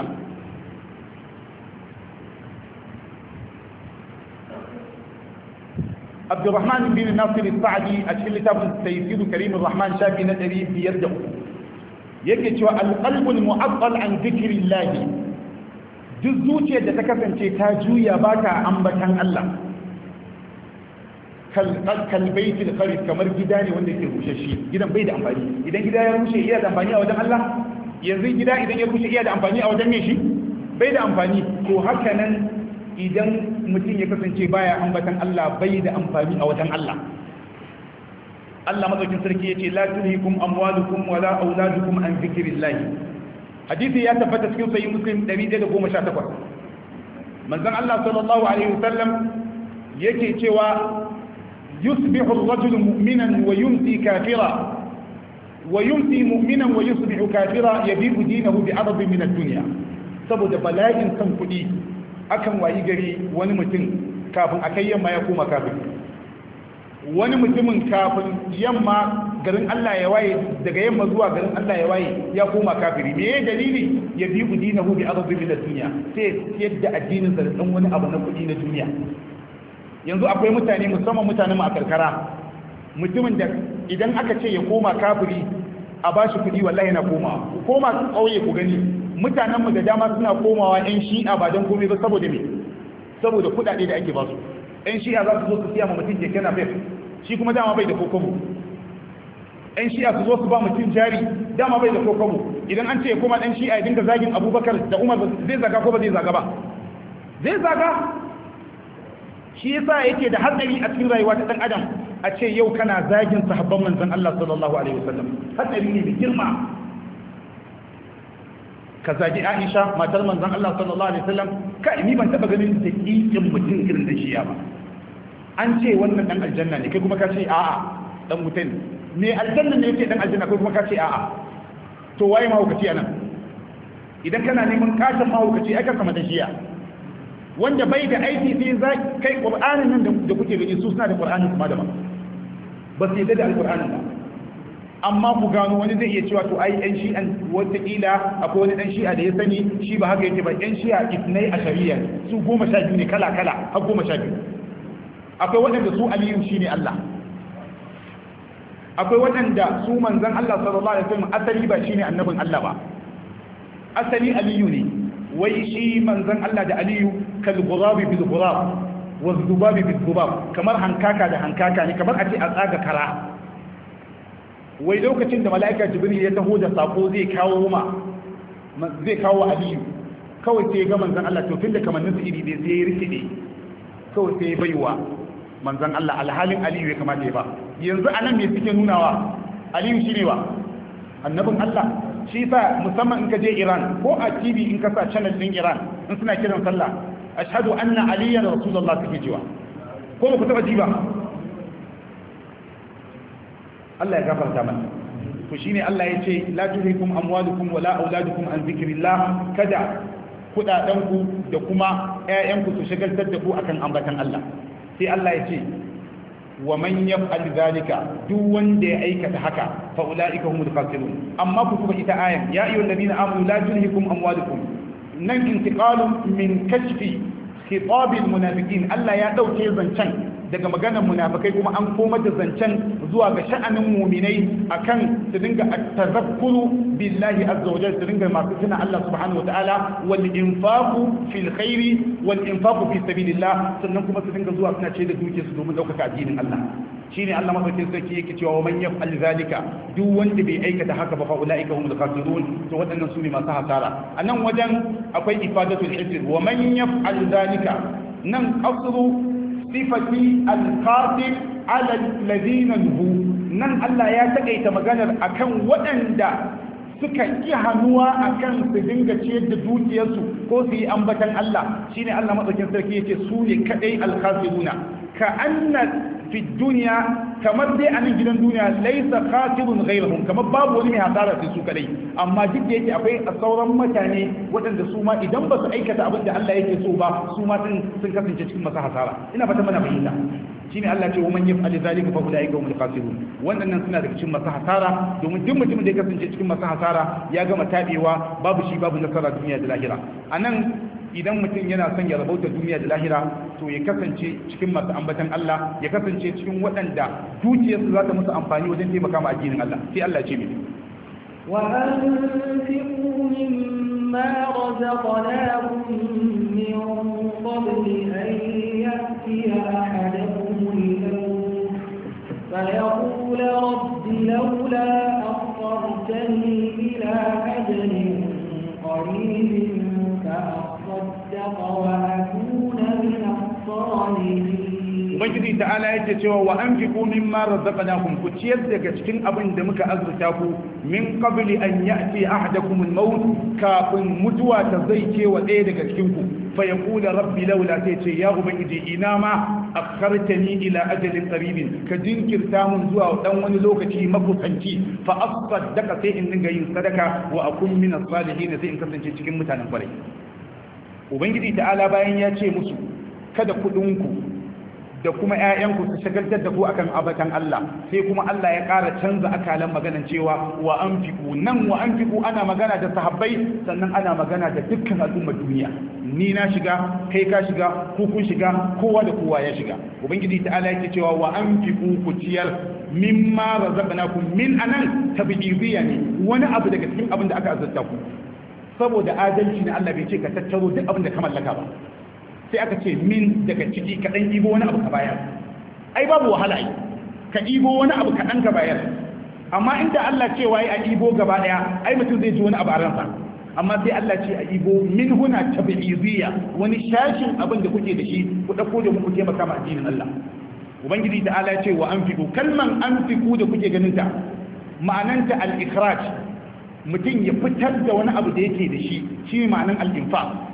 Abdurrahman bin Nasir al-Sa'di a cikin littafin Tafsir Karim ar-Rahman shafi na ɗari biyar da uku yake cewa al-qalbu al-mu'abbal an dhikrillah, duk zuciyar da ta kasance ta juya ba ta ambatan Allah, kal baiti al-kharib, kamar gida ne wanda yake rushe shi, gidan bai da amfani. Idan gida ya rushe iya da amfani a wajen Allah? Yanzu gida idan ya rushe iya da amfani a wajen me shi? Bai da amfani. Ko haka nan idan mutum ya kasance baya ambatan Allah, bai da amfani a wajen Allah. Allah madaukin sarki yace la tulhikum amwalukum wala auladukum an zikrillah. hadisi ya tabbata cikin sahih muslim ɗari ɗaya da goma sha takwas manzon Allah sallallahu alaihi wasallam yake cewa yusbihu ar-rajulu mu'minan wa yumsi kafira wa yumsi mu'minan wa yusbihu kafira yabi'u dinahu bi arad min ad-dunya saboda bala'in san kudi akan wayi gari wani mutum kafin akai yamma ya koma kafiri wani mutumin kafin yamma garin Allah ya waye daga yamma zuwa garin Allah ya waye ya koma kafiri me ya dalili yabi'u dinahu bi arad min ad-dunya sai yadda addinin sa da dan wani abu na kudi na duniya yanzu akwai mutane musamman mutane mu a karkara mutumin da idan aka ce ya koma kafiri a ba shi kudi wallahi na koma ku koma kauye ku gani mutanen mu da dama suna komawa yan shi'a ba don komai ba saboda me saboda kudade da ake ba su yan shi'a za su zo su siya ma mutum keke na fef shi kuma dama bai da kokobo yan shi'a su zo su ba mutum jari dama bai da kokobo idan an ce ya koma dan shi'a ya dinga zagin abubakar da umar zai zaga ko ba zai zaga ba zai zaga shi yasa yake da hatsari a cikin rayuwa ta dan adam a ce yau kana zagin sahabban manzon Allah sallallahu alaihi wasallam hatsari ne mai girma ka zagi Aisha matar manzon Allah sallallahu alaihi wasallam kai ni ban taba ganin dakikin mutum irin da shi ba an ce wannan dan aljanna ne kai kuma ka ce a'a dan mutum ne aljanna ne yake dan aljanna kai kuma ka ce a'a to waye mahaukaci anan idan kana neman kashin mahaukaci ai ka kama da shiya wanda bai da aiki sai za kai qur'anin nan da kuke gani su suna da qur'anin kuma da ba ba su yadda da alqur'anin ba amma ku gano wani zai iya cewa to ai yan shi'an wataƙila akwai wani dan shi'a da ya sani shi ba haka yake ba yan shi'a itnai a shari'a su goma sha biyu ne kala kala har goma sha biyu akwai waɗanda su aliyu shine Allah akwai waɗanda su manzon Allah sallallahu alaihi wasallam asali ba shine annabin Allah ba asali aliyu ne wai shi manzon Allah da aliyu kal ghurabi bil ghurab wa dhubabi bil dhubab kamar hankaka da hankaka ne kamar a ce a tsaga kara wai lokacin da mala'ika jibril ya taho da sako zai kawo ma zai kawo aliyu kawai sai ga manzon Allah to tunda kamannin su iri ne sai ya rikide kawai sai ya baiwa manzon Allah alhalin aliyu ya kamata ya ba yanzu anan me suke nunawa aliyu shine wa annabin Allah shi sa musamman in ka je Iran ko a T V in ka sa channel din Iran in suna kiran sallah ashhadu anna aliyan rasulullah suke jiwa ko ba ku taba ji ba Allah ya gafarta mana to shine Allah ya ce la tulhikum amwalukum wala auladukum an zikrillah kada kudadanku da kuma ƴaƴanku su shagaltar da ku akan ambatan Allah sai Allah ya ce wa man yaf'al zalika duk wanda ya aikata haka fa ulaika humul khasirun amma ku kuma ita ayan ya ayyuhal ladina amanu la tulhikum amwalukum nan intiqalun min kashfi khitab al munafiqin Allah ya dauke zancen daga maganar munafikai kuma an komar da zancen zuwa ga sha'anin mu'minai akan su dinga tazakkuru billahi azza wa jalla su dinga masu tuna Allah subhanahu wa ta'ala wal infaqu fil khairi wal infaqu fi sabilillah sannan kuma su dinga zuwa suna ce da duke su domin daukaka addinin Allah shine Allah madaukakin sarki yake cewa wa man yaf'al zalika duk wanda bai aikata haka ba fa ulaika humul khasirun to waɗannan su ne masu hasara anan wajen akwai ifadatul hizr wa man yaf'al zalika nan asru sifati al-qatil ala alladhina nuhu nan Allah ya takaita maganar akan waɗanda suka ki hannuwa akan su dinga ciyar da dukiyarsu ko su yi ambatan Allah shine Allah madaukakin sarki yake su ne kadai al-khasiruna ka anna fi dunya kamar dai a nan gidan duniya laisa khasirun ghayruhum kamar babu wani mai hasara sai su kadai amma duk da yake akwai sauran mutane waɗanda su ma idan ba su aikata abin da Allah yake so ba su ma sun sun kasance cikin masu hasara ina fata mana bayyana shine Allah ce wa man yaf'al zalika fa ulaika humul khasirun wannan suna daga cikin masu hasara domin duk mutumin da ya kasance cikin masu hasara ya gama tabewa babu shi babu nasara duniya da lahira anan idan mutum yana son ya rabauta duniya da lahira to ya kasance cikin masu ambatan Allah ya kasance cikin waɗanda dukiyarsu za ta musu amfani wajen taimaka ma addinin Allah sai Allah ce mini وأنفقوا مما رزقناكم من قبل أن يأتي أحدكم الموت فيقول رب لولا أخرتني إلى أجل قريب فأصدق وأكون من الصالحين ubangiji ta'ala yake cewa wa anfiqu mimma razaqnakum ku ciyar daga cikin abin da muka azurta ku min qabli an ya'ti ahadakum al-maut kafin mutuwa ta zai ce wa ɗaya daga cikin ku fa yaqulu rabbi laula sai ce ya ubangiji ina ma akhartani ila ajalin qaribin ka jinkirta mun zuwa dan wani lokaci makusanci fa asaddaka sai in dinga yin sadaka wa akun min as-salihin sai in kasance cikin mutanen kwarai ubangiji ta'ala bayan ya ce musu kada kudinku da kuma ƴaƴanku su shagaltar da ku akan abatan Allah sai kuma Allah ya ƙara canza akalan maganan cewa wa anfiqu nan wa anfiqu ana magana da sahabbai sannan ana magana da dukkan al'ummar duniya ni na shiga kai ka shiga ku kun shiga kowa da kowa ya shiga ubangiji ta'ala yake cewa wa anfiqu ku ciyar mimma razaqnakum min anan tabidiyya ne wani abu daga cikin abin da aka azurta ku saboda adalci ne Allah bai ce ka tattaro duk abin da ka mallaka ba sai aka ce min daga ciki kaɗan ibo wani abu ka bayar ai babu wahala ai ka ibo wani abu kaɗan ka bayar amma inda Allah ce waye a ibo gaba ɗaya ai mutum zai ji wani abu a ransa amma sai Allah ce a ibo min huna tabi'iziyya wani shashin abin da kuke da shi ku ɗauko da muku taimaka ma addinin Allah ubangiji ta ala ce wa anfiqu kalman anfiqu da kuke ganin ta ma'ananta al-ikhraj mutum ya fitar da wani abu da yake da shi shi ma'anan al-infaq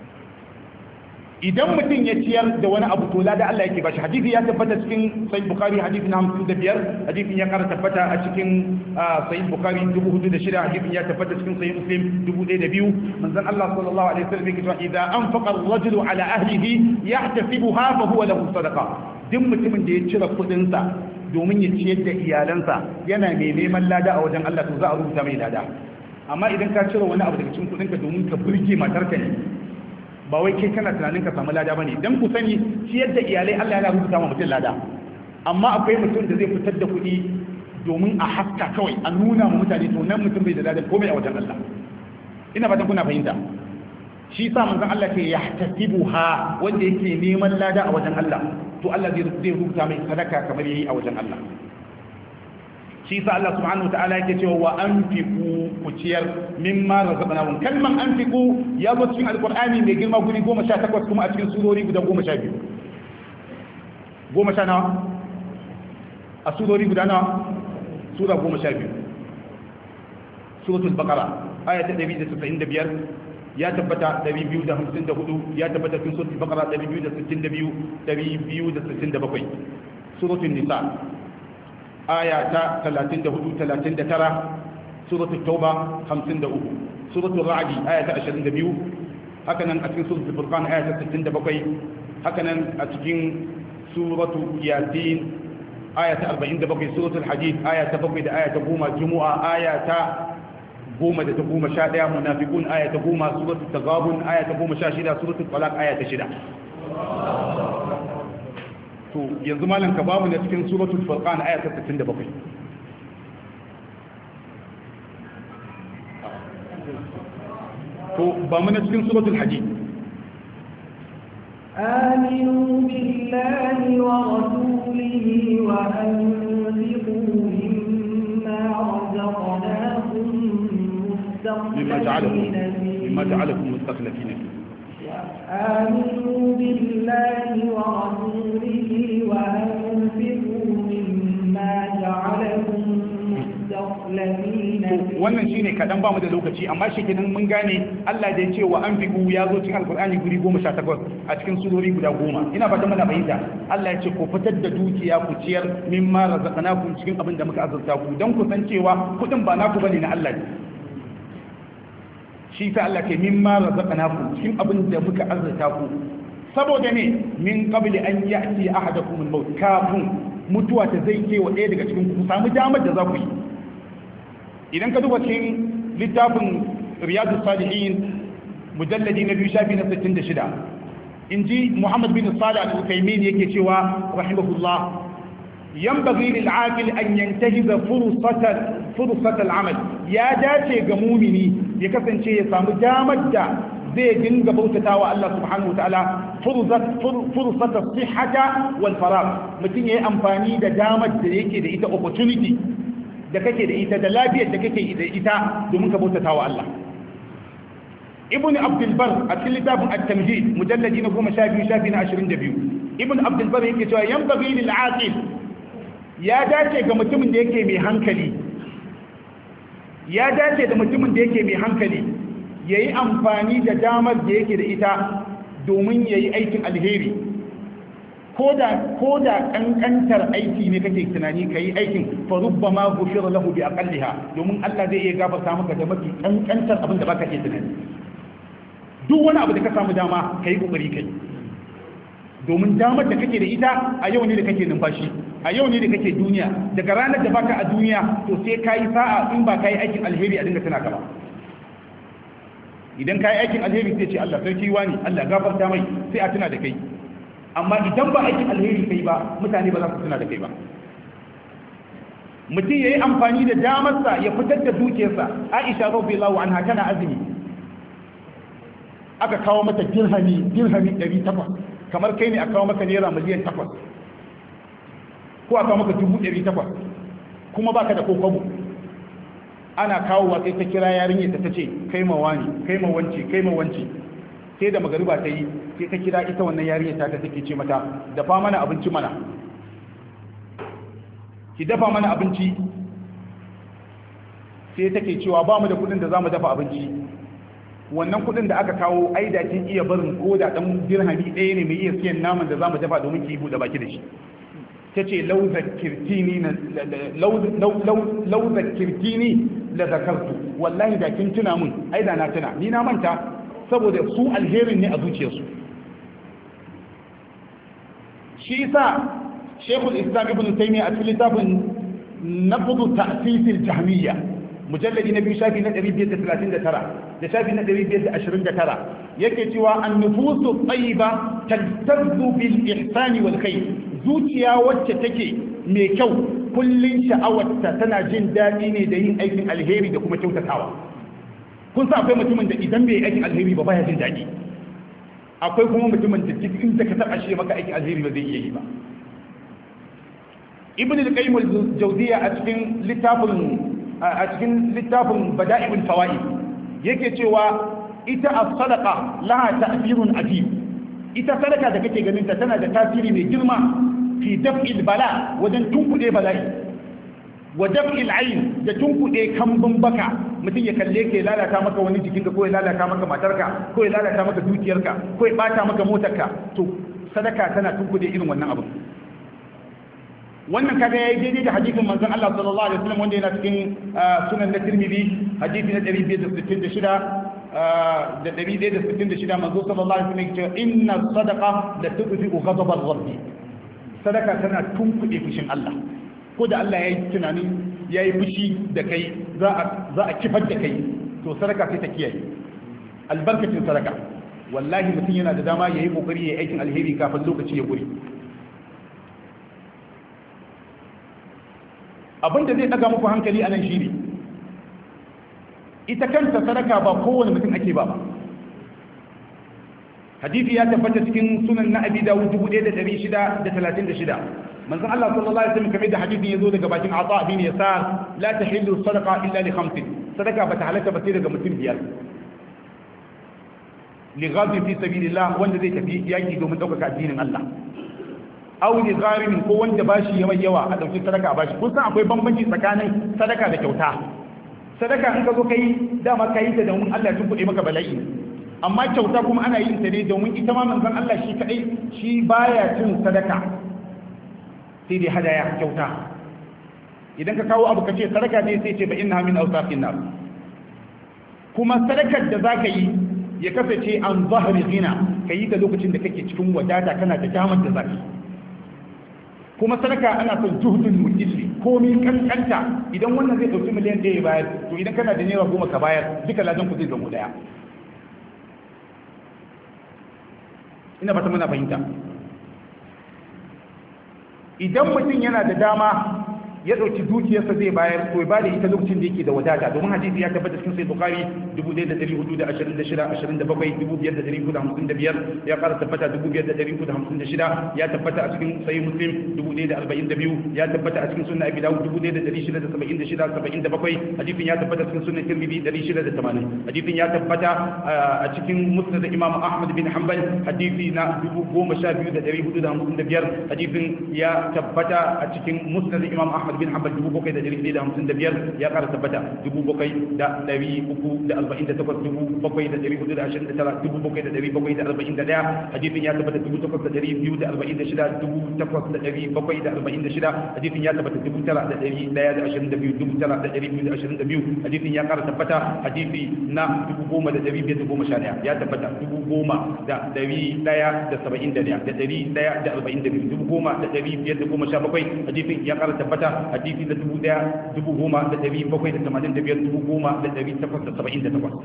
idan mutum ya ciyar da wani abu to lada Allah yake bashi hadisi ya tabbata cikin sahih bukhari hadisi na hamsin da biyar hadisin ya kara tabbata a cikin sahih bukhari dubu hudu da shida hadisin ya tabbata cikin sahih muslim dubu ɗaya da biyu manzon Allah sallallahu alaihi wasallam yake cewa idza anfaqa ar-rajulu ala ahlihi yahtasibuha fa huwa lahu sadaqa duk mutumin da ya cire kudin sa domin ya ciyar da iyalansa yana mai neman lada a wajen Allah to za a rubuta mai lada amma idan ka cire wani abu daga cikin kudin ka domin ka burge matarka ne ba wai kai kana tunanin ka samu lada bane dan ku sani shi yadda iyalai Allah yana rubuta ma mutum lada amma akwai mutum da zai fitar da kuɗi domin a haska kawai a nuna ma mutane to nan mutum bai da lada komai a wajen Allah ina fatan kuna fahimta shi sa manzon Allah ke yahtasibuha wanda yake neman lada a wajen Allah to Allah zai rubuta mai sadaka kamar yayi a wajen Allah shi sa Allah subhanahu wataala yake cewa wa anfiqu ku ciyar mimma razaqnakum kalman anfiqu ya zo cikin alqur'ani mai girma guri goma sha takwas kuma a cikin surori guda goma sha biyu goma sha nawa a surori guda nawa sura goma sha biyu suratul baqara aya ta ɗari da tasa'in da biyar ya tabbata ɗari biyu da hamsin da hudu ya tabbata cikin suratul baqara ɗari biyu da sittin da biyu ɗari biyu da sittin da bakwai suratul nisa aya ta talatin da hudu talatin da tara suratul tauba hamsin da uku suratul ra'di aya ta ashirin da biyu haka nan a cikin suratul furqan aya ta sittin da bakwai haka nan a cikin suratul yasin aya ta arba'in da bakwai suratul hadid aya ta bakwai da aya ta goma jumu'a aya ta goma da ta goma sha ɗaya munafiqun aya ta goma suratul taghabun aya ta goma sha shida suratul talaq aya ta shida to yanzu malam ka bamu na cikin suratul furqan aya ta sittin da bakwai to ba mu na cikin suratul hadid آمنوا بالله ورسوله وأنفقوا مما رزقناكم مما جعلكم مستخلفين مما جعلكم مستخلفين فيه آمنوا بالله ورسوله وأنفقوا مما جعلكم مستخلفين فيه. wannan shine kadan ba mu da lokaci amma shi kenan mun gane Allah da ya ce wa anfiqu ya zo cikin alqur'ani guri goma sha takwas a cikin surori guda goma ina fata mana fahimta Allah ya ce ku fitar da dukiya ku ciyar mimma razaqnakum cikin abin da muka azurta ku dan ku san cewa kudin ba naku bane na Allah ne shi ta Allah ke mimma razaqnakum cikin abin da muka azurta ku saboda ne min qabli an ya'ti ahadakum al-maut kafin mutuwa ta zai ke wa ɗaya daga cikin ku samu damar da za ku yi idan ka duba cikin littafin riyadus salihin mujalladi na biyu shafi na sittin da shida in ji Muhammad bin Salih al-Uthaymeen yake cewa rahimahullah ينبغي للعاقل أن ينتهز فرصة فرصة العمل يا داتي قمومني يكسن شيء يسامو جامد زي دين قبوتة الله سبحانه وتعالى فرصة فرصة الصحة والفراغ متين يي أمفاني دا جامد دا يكي دا إيتا opportunity da kake da ita da lafiyar da kake da ita domin ka bautata wa Allah ibn abdul bar a cikin littafin at-tamhid mujalladi na goma sha biyu shafi na ashirin da biyu ibn abdul bar yake cewa yanbaghi lil aqil ya dace ga mutumin da yake mai hankali ya dace da mutumin da yake mai hankali yayi amfani da damar da yake da ita domin yayi aikin alheri ko da kankantar aiki ne kake tunani ka yi aikin fa rubbama ghufira lahu bi aqalliha domin Allah zai iya gafarta maka da mafi kankantar abin da baka iya tunani duk wani abu da ka samu dama kai kokari kai domin damar da kake da ita a yau ne da kake numfashi a yau ne da kake duniya daga ranar da baka a duniya to sai kai sa'a in ba kai aikin alheri a dinga tana ka ba idan kai aikin alheri sai ce Allah sarki wani Allah gafarta mai sai a tuna da kai amma idan ba aikin alheri kai ba mutane ba za su tuna da kai ba mutum ya yi amfani da damarsa ya fitar da dukiyarsa. Aisha radiyallahu anha tana azumi aka kawo mata dirhami dirhami ɗari takwas kamar kai ne a kawo maka naira miliyan takwas ko a kawo maka dubu ɗari takwas kuma baka da kokobo ana kawo wa sai ta kira yarinyar ta ce kai ma wani kai ma wanci kai ma wanci sai da magariba ta yi sai ta kira ita wannan yarinya ta ta take ce mata dafa mana abinci mana ki dafa mana abinci sai take cewa ba mu da kudin da zamu dafa abinci wannan kudin da aka kawo ai da kin iya barin ko da dan dirhami ɗaya ne mai iya siyan naman da zamu dafa domin ki bude baki da shi tace law zakirtini law law law zakirtini la zakartu wallahi da kin tuna mun ai da na tuna ni na manta saboda su alherin ne a zuciyarsu shi yasa Sheikhul Islam Ibn Taymiyyah a cikin littafin Naqdu Ta'sis al-Jahmiyya mujalladi na biyu shafi na ɗari biyar da talatin da tara da shafi na ɗari biyar da ashirin da tara yake cewa an-nufusu tayyiba taltazzu bil ihsani wal khair zuciya wacce take mai kyau kullun sha'awarta tana jin daɗi ne da yin aikin alheri da kuma kyautatawa kun sa akwai mutumin da idan bai aikin alheri ba baya jin daɗi akwai kuma mutumin da cikin da ka taɓa shi maka aikin alheri ba zai iya yi ba ibn al-qayyim al-jawziyya a cikin littafin a cikin littafin bada'iul fawaid yake cewa ita as-sadaqa laha ta'thirun ajib ita sadaka da kake ganin ta tana da tasiri mai girma fi daf'il bala wajen tunkuɗe bala'i wa daf'il ayn da tunkuɗe kambun baka mutum ya kalle ka ya lalata maka wani jikinka ko ya lalata maka matarka ko ya lalata maka dukiyarka ko ya bata maka motarka to sadaka tana tunkuɗe irin wannan abu wannan kaga yayi daidai da hadisin manzon Allah sallallahu alaihi wasallam wanda yana cikin sunan na Tirmidhi hadisi na ɗari biyar da sittin da shida da ɗari ɗaya da sittin da shida manzo sallallahu alaihi wasallam ya ce inna sadaqa la tudfi'u ghadab ar-rabb sadaka tana tunkuɗe fushin Allah ko da Allah yayi tunani yayi fushi da kai za a za a kifar da kai to sadaka sai ta kiyaye albarkacin sadaka wallahi mutum yana da dama yayi kokari yayi aikin alheri kafin lokaci ya gure abinda zai daga muku hankali a nan shi ne ita kanta sadaka ba kowane mutum ake ba ba hadisi ya tabbata cikin sunan na abi dawud dubu ɗaya da ɗari shida da talatin da shida manzon Allah sallallahu alaihi wasallam kamar da hadisin ya zo daga bakin Atha bin Yasar la tahillu sadaqa illa li khamsin sadaka ba ta halatta ba sai daga mutum biyar li ghadin fi sabilillah wanda zai tafi yaki domin ɗaukaka addinin Allah aw li gharimin ko wanda bashi yawan yawa a dauki sadaka a bashi kun san akwai bambanci tsakanin sadaka da kyauta sadaka in ka zo kai dama kai ta domin Allah ya tunkuɗe maka bala'i amma kyauta kuma ana yin ta ne domin ita ma manzon Allah shi kadai shi baya cin sadaka sai dai hadaya kyauta idan ka kawo abu kace sadaka ne sai ce ba inna min awsaqin nar kuma sadakar da zaka yi ya kasance an zahri ghina kai ta lokacin da kake cikin wadata kana da damar da zaka kuma sadaka ana son juhudun mujisi komai kankanta idan wannan zai dauki miliyan ɗaya bayar to idan kana da naira goma ka bayar duka ladan ku zai zama daya ina fata muna fahimta idan mutum yana da dama ya dauki dukiyarsa zai bayar to ya bada ita lokacin da yake da wadata domin hadisi ya tabbata cikin sahih bukhari dubu ɗaya da ɗari hudu da ashirin da shida ashirin da bakwai dubu biyar da ɗari hudu da hamsin da biyar ya ƙara tabbata dubu biyar da ɗari hudu da hamsin da shida ya tabbata a cikin sahih muslim dubu ɗaya da arba'in da biyu ya tabbata a cikin sunan abi dawud dubu ɗaya da ɗari shida da saba'in da shida saba'in da bakwai hadisin ya tabbata cikin sunan tirmidhi ɗari shida da tamanin hadisin ya tabbata a cikin musnad imam ahmad bin hanbal hadisi na dubu goma sha biyu da ɗari hudu da hamsin da biyar hadisin ya tabbata a cikin musnad imam ahmad bin hanbal dubu bakwai da ɗari da hamsin da biyar ya ƙara tabbata dubu bakwai da ɗari uku da arba'in da takwas dubu bakwai da ɗari hudu da ashirin da tara dubu bakwai da ɗari bakwai da arba'in da ɗaya hadisin ya tabbata dubu takwas da ɗari biyu da arba'in da shida dubu takwas da ɗari bakwai da arba'in da shida hadisin ya tabbata dubu tara da ɗari ɗaya da ashirin da biyu dubu tara da ɗari biyu da ashirin da biyu hadisin ya ƙara tabbata hadisi na dubu goma da ɗari biyar da goma sha ɗaya ya tabbata dubu goma da ɗari ɗaya da saba'in da ɗaya da ɗari ɗaya da arba'in da biyu dubu goma da ɗari biyar da goma sha bakwai hadisin ya ƙara tabbata hadisi da dubu ɗaya dubu goma da ɗari bakwai da tamanin da biyar dubu goma da ɗari takwas da saba'in da takwas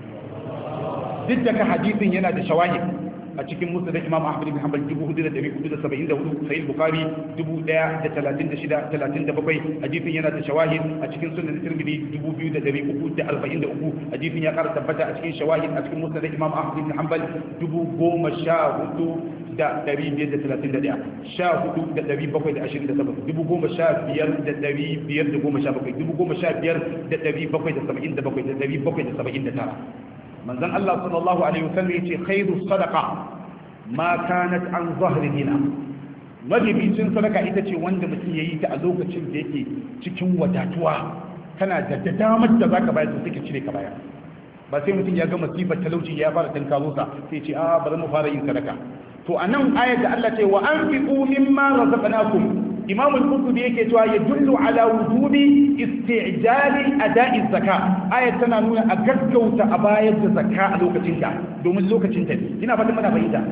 duk daga hadisin yana da shawahid a cikin musnad imam ahmad bin hanbal dubu hudu da ɗari hudu da saba'in da hudu sahih bukhari dubu ɗaya da talatin da shida talatin da bakwai hadisin yana da shawahid a cikin sunan tirmidhi dubu biyu da ɗari uku da arba'in da uku hadisin ya ƙara tabbata a cikin shawahid a cikin musnad imam ahmad bin hanbal dubu goma sha hudu da ɗari biyar da talatin da ɗaya sha hudu da ɗari bakwai da ashirin da takwas dubu goma sha biyar da ɗari biyar da goma sha bakwai dubu goma sha biyar da ɗari bakwai da saba'in da bakwai da ɗari bakwai da saba'in da tara manzon Allah sallallahu alaihi wasallam yace khairu sadaqa ma kanat an zahri dina mabibicin sadaka ita ce wanda mutum yayi ta a lokacin da yake cikin wadatuwa kana da damar da zaka bayar da take cire ka bayar ba sai mutum ya ga masifar talauci ya fara tankaro sa sai ce a bari mu fara yin sadaka to anan ayar da Allah ce wa anfiqu mimma razaqnakum imam al-qurtubi yake cewa ya dullu ala wujubi isti'jali ada'i zakka ayat tana nuna a gaggauta a bayar da zakka a lokacin ta domin lokacin ta ina fatan muna fahimta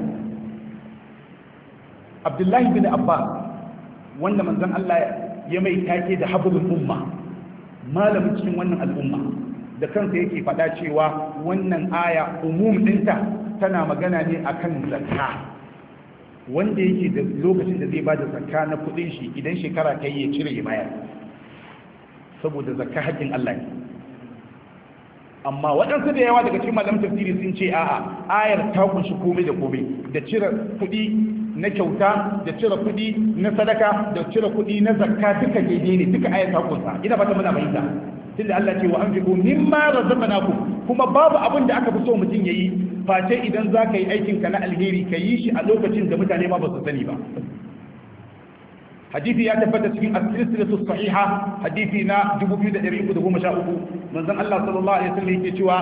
Abdullahi bin Abbas wanda manzon Allah ya mai take da hablul umma malamin cikin wannan al'umma da kansa yake faɗa cewa wannan aya umum dinta tana magana ne akan zakka wanda yake da lokacin da zai bada zakka na kudin shi idan shekara ta yi ya cire ya bayar saboda zakka haƙƙin Allah ne amma waɗansu da yawa daga cikin malamin tafsiri sun ce a'a ayar ta kunshi komai da komai da cire kuɗi na kyauta da cire kuɗi na sadaka da cire kuɗi na zakka duka daidai ne duka ayar ta kunsa ina fata muna fahimta tunda Allah ce wa anfiqu mimma razaqnakum kuma babu abin da aka fi so mutum yayi face idan za ka yi aikinka na alheri ka yi shi a lokacin da mutane ma ba su sani ba hadisi ya tabbata cikin as-silsilatu sahiha hadisi na dubu biyu da ɗari uku da goma sha uku manzon Allah sallallahu alaihi wasallam yake cewa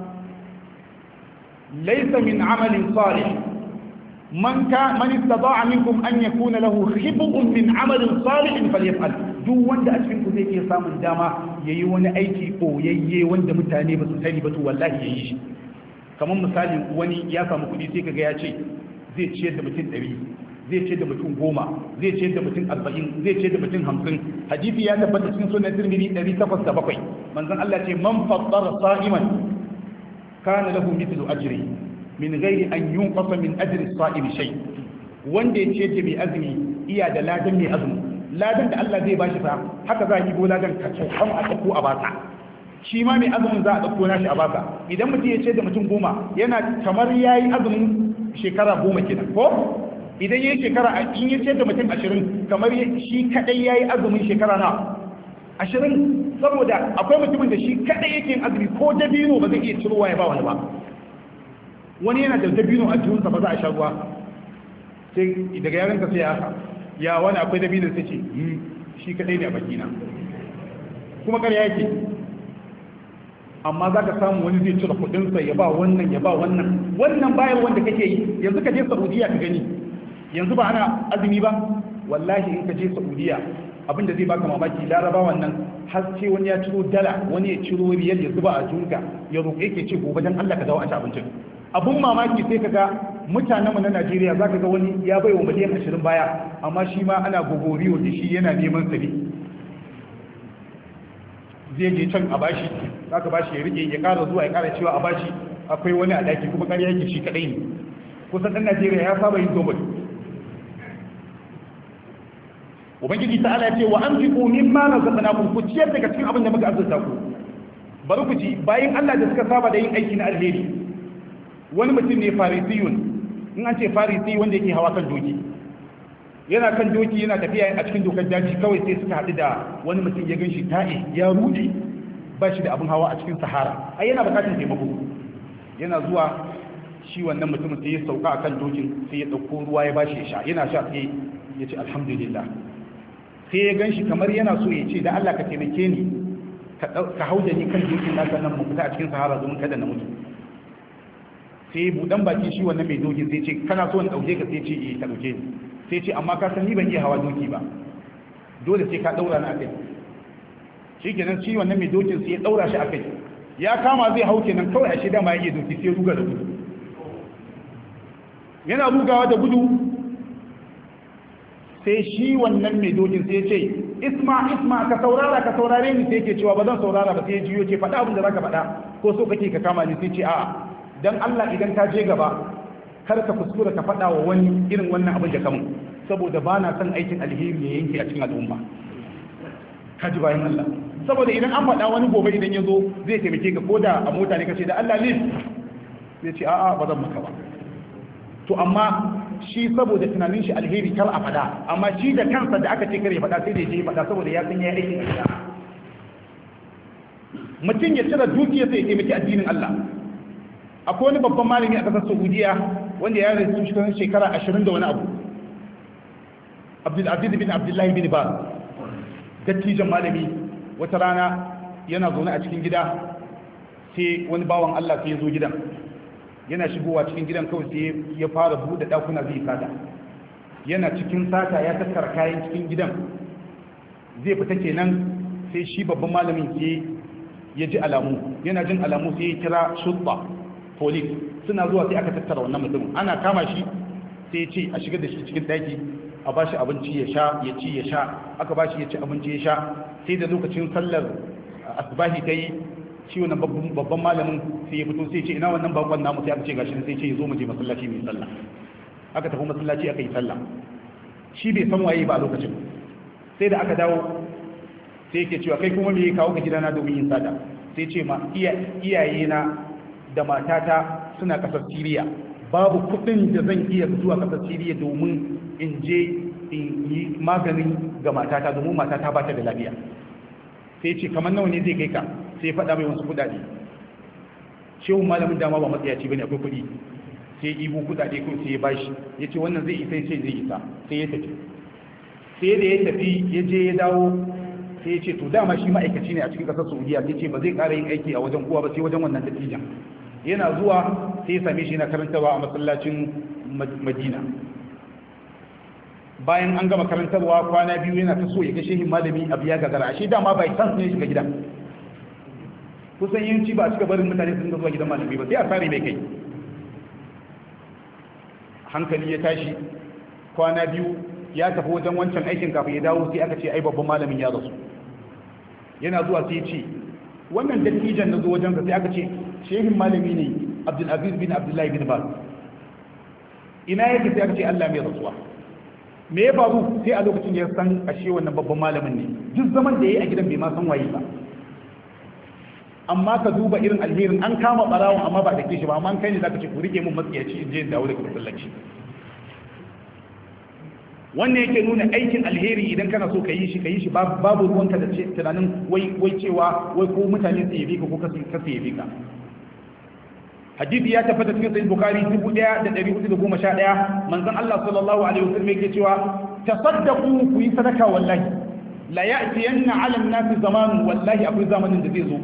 laysa min amalin salih man ka man istata'a minkum an yakuna lahu khib'un min amalin salih falyaf'al duk wanda a cikin ku zai iya samun dama yayi wani aiki koyayye wanda mutane ba su sani ba to wallahi yayi shi kamar misali wani ya samu kuɗi sai kaga ya ce zai ciyar da mutum ɗari zai ciyar da mutum goma zai ciyar da mutum arba'in zai ciyar da mutum hamsin hadisi ya tabbata cikin sunan tirmidhi ɗari takwas da bakwai manzon Allah ce man fattara sa'iman kana lahu mithlu ajri min ghairi an yunqasa min ajri as-sa'im shay wanda ya ciyar da mai azumi iya da ladan mai azumi ladan da Allah zai bashi fa haka za a yi go ladan ka tsohon a ko a bata shi ma mai azumin za a ɗauko nashi a baka idan mutum ya ce da mutum goma yana kamar ya yi azumin shekara goma kenan ko idan ya yi shekara in ya ce da mutum ashirin kamar shi kaɗai ya yi azumin shekara na ashirin saboda akwai mutumin da shi kaɗai yake yin azumi ko dabino ba zai iya cirowa ya ba wani ba wani yana da dabino a jihunsa ba za a sha ruwa sai daga yaranka sai ya ya wani akwai dabino sai ce shi kaɗai ne a bakina kuma ƙarya yake amma za ka samu wani zai cire kudinsa ya ba wannan ya ba wannan wannan bayar wanda kake yi yanzu ka je saudiya ka gani yanzu ba ana azumi ba wallahi in ka je saudiya abinda zai baka mamaki laraba wannan har ce wani ya ciro dala wani ya ciro riyal ya zuba a junka ya roƙe ke ce gobe dan Allah ka dawo a ci abincin abun mamaki sai ka ga mutanen mu na Najeriya za ka ga wani ya bai wa miliyan ashirin baya amma shi ma ana gogoriyo da shi yana neman sabi zai je can a bashi za ka bashi ya rike ya kara zuwa ya kara cewa a bashi akwai wani a daki kuma ƙarya yake shi kadai ne kusan ɗan Najeriya ya saba yin dobal ubangiji ta'ala ya ce wa anfiqu mimma razaqnakum ku ciyar daga cikin abin da muka azurta ku bari ku ji bayan Allah da suka saba da yin aiki na alheri wani mutum ne farisiyun in an ce farisi wanda yake hawa kan doki yana kan doki yana tafiya a cikin dokar daji kawai sai suka haɗu da wani mutum ya gan shi ta'i ya rude ba shi da abin hawa a cikin sahara ai yana bukatar taimako yana zuwa shi wannan mutumin sai ya sauka akan dokin sai ya ɗauko ruwa ya bashi ya sha yana sha sai ya ce alhamdulillah sai ya gan shi kamar yana so ya ce da Allah ka taimake ni ka hau da ni kan dokin naka nan mu fita a cikin sahara domin kada na mutu sai budan baki shi wannan mai dokin sai ce kana so in dauke ka sai ce eh ka dauke ni sai ce amma ka san ni ban iya hawa doki ba dole sai ka daura ni akai shikenan shi wannan mai dokin sai ya daura shi akai ya kama zai hau kenan kawai a shi dama ya iya doki sai ruga da gudu yana rugawa da gudu sai shi wannan mai dokin sai ya ce isma isma ka saurara ka saurare ni sai yake cewa ba zan saurara ba sai ya jiyo ce faɗa abin da zaka faɗa ko so kake ka kama ni sai ce a'a dan Allah idan ka je gaba kar ka kuskura ka faɗa wa wani irin wannan abin da kamun saboda ba na son aikin alheri ya yanke a cikin al'umma ka ji bayan Allah saboda idan an faɗa wani gobe idan ya zo zai taimake ka ko da a mota ne ka ce da Allah ne zai ce a'a ba zan maka ba to amma shi saboda tunanin shi alheri kar a faɗa amma shi da kansa da aka ce kare faɗa sai da ya je faɗa saboda ya san ya yi aikin Allah mutum ya cire dukiyarsa ya taimaki addinin Allah akwai wani babban malami a ƙasar Saudiya wanda ya rasu cikin shekara ashirin da wani abu Abdul bin Abdullahi bin Baz dattijan malami wata rana yana zaune a cikin gida sai wani bawan Allah sai ya zo gidan yana shigowa cikin gidan kawai sai ya fara buɗe ɗakuna zai sata yana cikin sata ya tattara kayan cikin gidan zai fita kenan sai shi babban malamin ke ya ji alamu yana jin alamu sai ya kira shutba police suna zuwa sai aka tattara wannan mutumin ana kama shi sai ya ce a shigar da shi cikin daki a bashi abinci ya sha ya ci ya sha aka bashi ya ci abinci ya sha sai da lokacin sallar asbahi ta yi shi wannan babban malamin sai ya fito sai ce ina wannan bakon namu sai aka ce gashi sai ce ya zo mu je masallaci mai sallah aka tafi masallaci aka yi sallah shi bai san waye ba a lokacin sai da aka dawo sai yake cewa kai kuma me ya kawo ka gidana domin yin sada sai ce ma iyaye na da matata suna kasar Siriya babu kudin da zan iya zuwa kasar Siriya domin in je in yi maganin ga matata domin matata ba ta da lafiya sai ce kamar nawa ne zai kai ka sai faɗa mai wasu kudade shehu malamin dama ba matsayaci bane akwai kudi sai ibo kudade ko sai ya bashi yace wannan zai isa sai zai isa sai ya tafi sai da ya tafi ya je ya dawo sai ya ce to dama shi ma'aikaci ne a cikin kasar Saudiya sai ce ba zai ƙara yin aiki a wajen kowa ba sai wajen wannan dattijan yana zuwa sai ya same shi na karantarwa a masallacin Madina bayan an gama karantarwa kwana biyu yana ta so ya ga shehin malami abu ya gagara ashe dama bai san ne shiga gida kusan yanci ba a cika barin mutane sun zuwa gidan malami ba sai a fare mai kai hankali ya tashi kwana biyu ya tafi wajen wancan aikin kafin ya dawo sai aka ce ai babban malamin ya rasu yana zuwa sai ya ce wannan dattijan na zo wajen sai aka ce shehin malami ne Abdul Aziz bin Abdullahi bin Baz ina yake sai aka ce Allah mai rasuwa me ya faru sai a lokacin ya san ashe wannan babban malamin ne duk zaman da yayi a gidan bai ma san waye ba amma ka duba irin alherin an kama barawon amma ba da ke shi ba amma kai ne zaka ce ku rike mun matsiyaci in je dawo daga masallaci wannan yake nuna aikin alheri idan kana so ka yi shi ka yi shi babu ruwanka da tunanin wai cewa wai ko mutane su yabe ka ko ka su yabe ka hadisi ya tabbata cikin sahih bukhari dubu ɗaya da ɗari hudu da goma sha ɗaya manzon Allah sallallahu alaihi wasallam yake cewa tasaddaqu ku yi sadaka wallahi la ya'tiyanna 'ala an-nasi zaman wallahi akwai zamanin da zai zo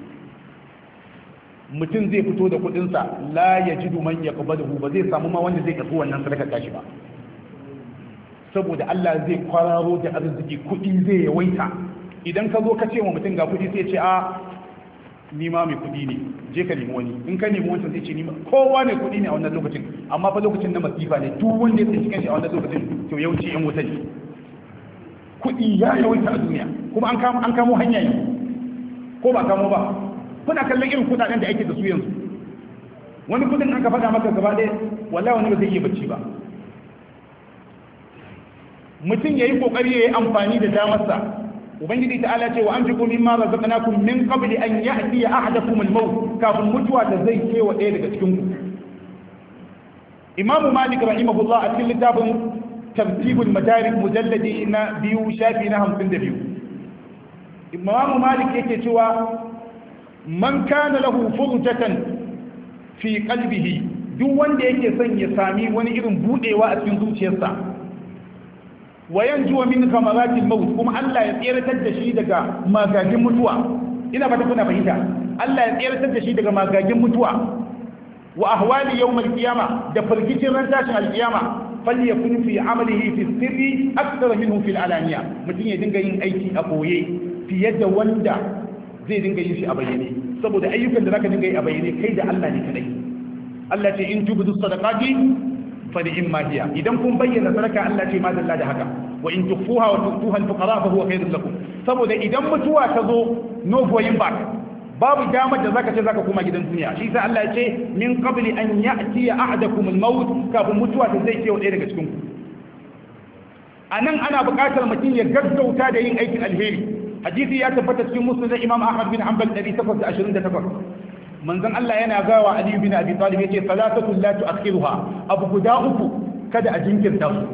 mutum zai fito da kudin sa la yajidu man yaqbaluhu ba zai samu ma wanda zai karbi wannan sadaka tashi ba saboda Allah zai kwararo da arziki kudi zai yawaita idan ka zo ka ce wa mutum ga kudi sai ce a ni ma mai kudi ne je ka nemi wani in ka nemi wancan sai ce ni ma kowa mai kudi ne a wannan lokacin amma fa lokacin na masifa ne duk wanda ya tsinci kanshi a wannan lokacin to yawanci yan wuta ne kudi ya yawaita a duniya kuma an kamo an kamo hanya ne ko ba kamo ba kuna kallon irin kudaden da ake da su yanzu wani kudin an ka faɗa maka gaba ɗaya wallahi wani ba zai iya bacci ba mutum yayi kokari yayi amfani da damarsa ubangiji ta'ala ce wa anfiqu mimma razaqnakum min qabli an ya'tiya ahadakum al-maut kafin mutuwa ta zai kewa ɗaya daga cikin ku imamu malik rahimahullah a cikin littafin tartibul madarik mujalladi na biyu shafi na hamsin da biyu imamu malik yake cewa man kana lahu furjatan fi qalbihi duk wanda yake son ya sami wani irin budewa a cikin zuciyarsa wa yanjuwa min kamaratil maut kuma Allah ya tseratar da shi daga magagin mutuwa ina fata kuna fahimta Allah ya tseratar da shi daga magagin mutuwa wa ahwali yawm al-qiyama da firgicin ran tashin al-qiyama falyakun fi amalihi fi sirri akthar minhu fi al-alaniya mutum ya dinga yin aiki a boye fiye da wanda zai dinga yin shi a bayyane saboda ayyukan da zaka dinga yi a bayyane kai da Allah ne kadai Allah ce in tubdu sadaqati fa ni'ma hiya idan kun bayyana sadaka Allah ce ma dalla da haka wa in tukhfuha wa tu'tuha al-fuqara fa huwa khairun lakum saboda idan mutuwa ta zo no going back babu damar da zaka ce zaka koma gidan duniya shi sai Allah ya ce min qabli an ya'ti ahadakum al-maut kafin mutuwa ta zai kewa ɗaya daga cikin ku anan ana buƙatar mutum ya gaggauta da yin aikin alheri hadisi ya tabbata cikin musnad Imam Ahmad bin Hanbal ɗari takwas da ashirin da takwas manzon Allah yana gawa Ali bin Abi Talib yace salatu la tu'akhiruha abu guda uku kada a jinkirta su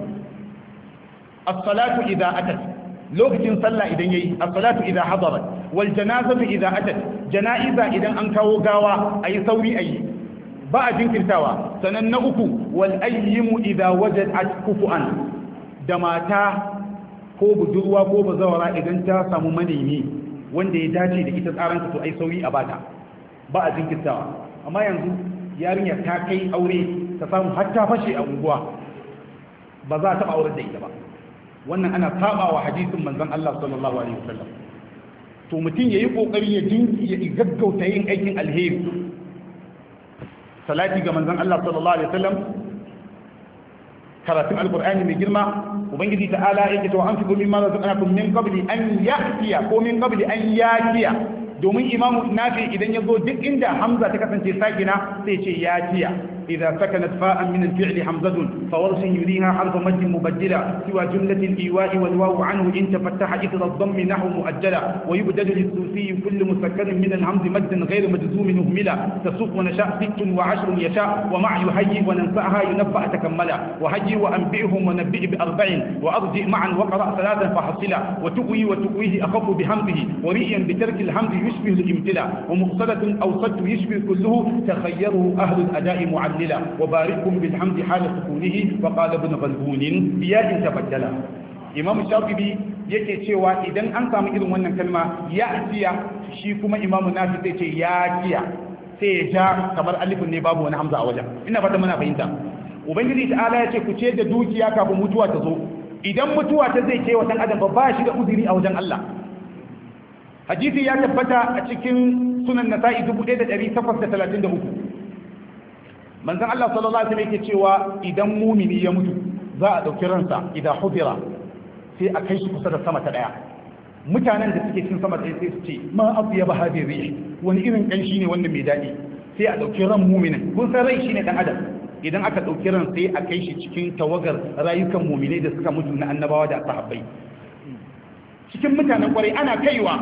as-salatu idza atat lokacin sallah idan yayi as-salatu idza hadarat wal janazatu idza atat janaiza idan an kawo gawa ayi sauri ayi ba a jinkirtawa sanan na uku wal ayyimu idza wajadat kufuan da mata ko budurwa ko bazawara idan ta samu manemi wanda ya dace da ita tsaranta to ai sauri a bata ba a jinkirtawa amma yanzu yarinya ta kai aure ta samu har ta fashe a unguwa ba za ta aure da ita ba wannan ana saba wa hadisin manzon Allah sallallahu alaihi wasallam to mutum yayi kokari ya dinki ya gaggauta yin aikin alheri salati ga manzon Allah sallallahu alaihi wasallam karatun alqur'ani mai girma ubangiji ta'ala yake to an fi mimma razaqnakum min qabli an ya'tiya ko min qabli an ya'tiya domin imamu nafi idan ya zo duk inda hamza ta kasance sakina sai ce ya tiya idza sakanat fa'an min al-fi'l hamzatun fa warsin yuriha harf mad mubaddila siwa jumlati al-iwa'i wal wawu anhu in tafattaha ithra ad-damm nahwu mu'ajjala wa yubdal lis-susi kullu musakkarin min al-hamz maddan ghayr majzum muhmila tasuq wa nasha sittun wa ashrun yasha wa ma yuhayyi wa nansaha yunabba takammala wa hayyi wa anbi'hum wa nabbi' bi arba'in wa arji ma'an wa qra' thalathan fa hasila wa tuqwi wa tuqwihi akhaffu bi hamdihi wa ri'yan bi tarki al-hamd يشبه الامتلاء ومقصدة أو صد يشبه كله تخيره أهل الأداء معللا وباركهم بالحمد حال سكونه وقال ابن غلبون بياد تبدلا إمام الشاطبي yake cewa idan an samu irin wannan kalma ya tiya shi kuma imamu nafi sai ce ya tiya sai ya ja kamar alifin ne babu wani hamza a wajen ina fata muna fahimta ubangiji ta'ala ya ce ku ce da dukiya kafin mutuwa ta zo idan mutuwa ta zai ce wa dan adam ba shi da uzuri a wajen Allah hadisi ya tabbata a cikin sunan nasa'i dubu ɗaya da ɗari takwas da talatin da uku manzon Allah sallallahu alaihi wasallam yake cewa idan mumini ya mutu za a ɗauki ransa idan hudira sai a kai shi kusa da sama ta ɗaya mutanen da suke cikin sama ɗaya sai su ce ma abu ya baha da rihi wani irin ƙanshi ne wanda mai daɗi sai a ɗauki ran muminin kun san rai shine ɗan adam idan aka ɗauki ran sai a kai shi cikin tawagar rayukan muminai da suka mutu na annabawa da sahabbai cikin mutanen kwarai ana kaiwa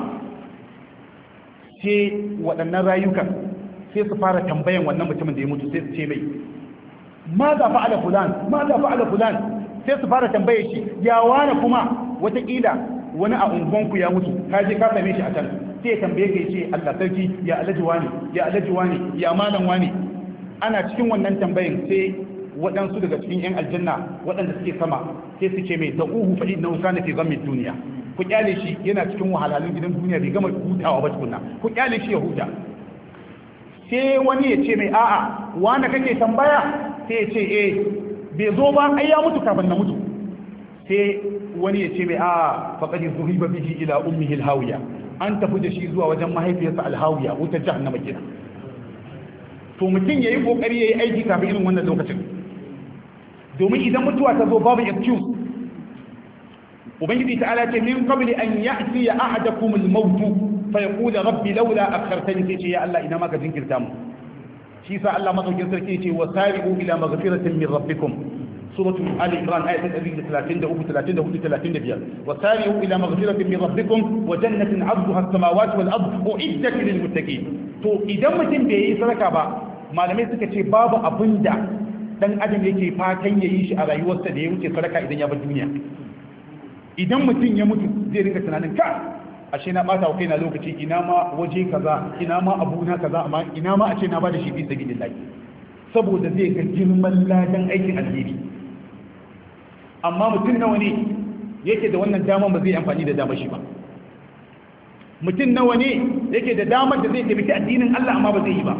sai waɗannan rayukan sai su fara tambayan wannan mutumin da ya mutu sai su ce mai ma za fa'ala fulan ma za fa'ala fulan sai su fara tambaye shi ya wani kuma wataƙila wani a unguwanku ya mutu ka je ka same shi a can sai ya tambaye ka ce Allah sarki ya alaji wani ya alaji wani ya malam wani ana cikin wannan tambayin sai waɗansu daga cikin 'yan aljanna waɗanda suke sama sai su ce mai da'uhu fa innahu kana fi ghammi dunya ku kyale shi yana cikin wahalhalun gidan duniya bai gama hutawa ba tukunna ku kyale shi ya huta sai wani ya ce mai a'a wanda kake tambaya sai ya ce eh bai zo ba ai ya mutu kafin na mutu sai wani ya ce mai a'a faqad zuhiba bihi ila ummihi alhawiya an tafi da shi zuwa wajen mahaifiyarsa alhawiya wutar jahannama kenan to mutum yayi kokari yayi aiki kafin irin wannan lokacin domin idan mutuwa ta zo babu excuse ubangiji ta'ala ce min qabli an ya'ti ahadakum al-maut fa yaqul rabbi laula akhartani sai ce ya Allah ina maka jinkirta mu shi sa Allah madaukin sarki ce wasari'u ila maghfiratin min rabbikum سورة آل عمران آية ثلاثين ثلاثين ثلاثين بيار وسارعوا إلى مغفرة من ربكم وجنة عرضها السماوات والأرض أعدت للمتقين تو إذا متن bai yi sadaka ba malamai suka ce babu abinda dan adam yake fatan yayi shi a rayuwarsa da ya wuce sadaka idan ya bar duniya idan mutum ya mutu zai rinka tunanin ka ashe na bata wa kaina lokaci ina ma waje kaza ina ma abuna kaza amma ina ma a ce na bada shi fi sabilillah saboda zai ga girman ladan aikin alheri amma mutum nawa ne yake da wannan damar ba zai amfani da damar shi ba mutum nawa ne yake da damar da zai taimaki addinin Allah amma ba zai yi ba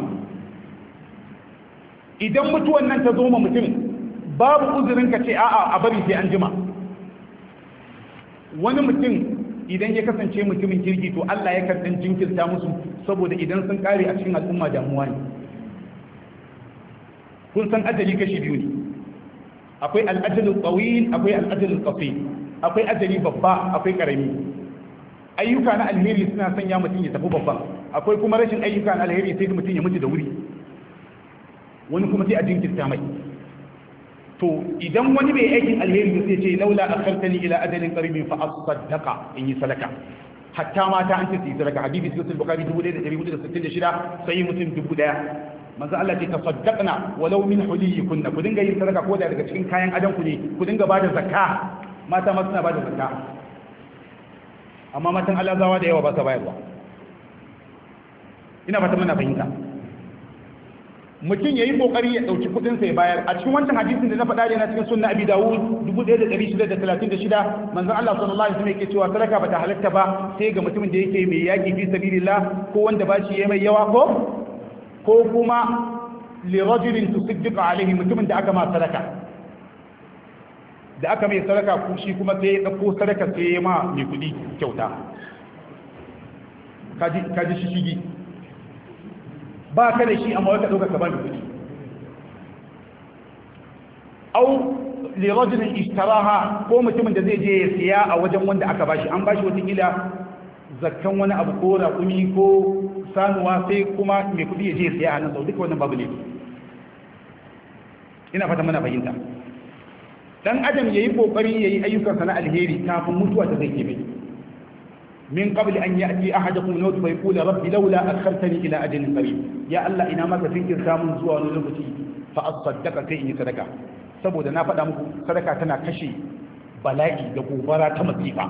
idan mutuwan nan ta zo ma mutum babu uzurin ka ce a'a a bari sai an jima wani mutum idan ya kasance mutumin kirki to Allah ya karɗan jinkirta musu saboda idan sun kare a cikin al'umma damuwa ne kun san ajali kashi biyu ne akwai al'ajalin tsawil akwai al'ajalin tsafi akwai ajali babba akwai karami ayyuka na alheri suna sanya mutum ya tafi babban akwai kuma rashin ayyuka na alheri sai mutum ya mutu da wuri wani kuma sai a jinkirta mai to idan wani bai aikin alheri sai ce laula akhartani ila ajalin qaribin fa asaddaqa in yi sadaka hatta mata an ce su yi sadaka hadisi sai bukhari dubu ɗaya da ɗari hudu da sittin da shida sai mutum dubu ɗaya manzo Allah ce tasaddaqna walau min huliyikunna ku dinga yin sadaka ko da daga cikin kayan adan ku ne ku dinga bada zakka mata ma suna bada zakka amma matan Allah zawa da yawa ba sa bayarwa ina fata muna fahimta mutum yayi kokari ya dauki kudin sa ya bayar a cikin wannan hadisin da na faɗa ne na cikin sunna Abi Dawud dubu ɗaya da ɗari shida da talatin da shida manzo Allah sallallahu alaihi wasallam yake cewa sadaka bata halatta ba sai ga mutumin da yake mai yaki fi sabilillah ko wanda ba shi yayi mai yawa ko ko kuma lirajulin tusaddiqa alaihi mutumin da aka ma sadaka da aka mai sadaka ku shi kuma sai ya dauko sadaka sai ya ma mai kudi kyauta kaji kaji shishigi ba ka da shi amma wata dauka ka ba mai kudi au lirajulin ishtaraha ko mutumin da zai je ya siya a wajen wanda aka bashi an bashi wata kila zakkan wani abu ko raƙumi ko sanuwa sai kuma mai kudi ya je siya a nan sau duka wannan babu ne ina fata mana fahimta dan adam yayi kokari yayi ayyukan sana alheri kafin mutuwa ta zai kebe min qabl an ya'ti ahadakum al-maut fa yaqulu rabbi laula akhartani ila ajalin qarib ya Allah ina maka finkir samun zuwa wani lokaci fa asaddaqa kai in sadaka saboda na faɗa muku sadaka tana kashe bala'i da gobara ta masifa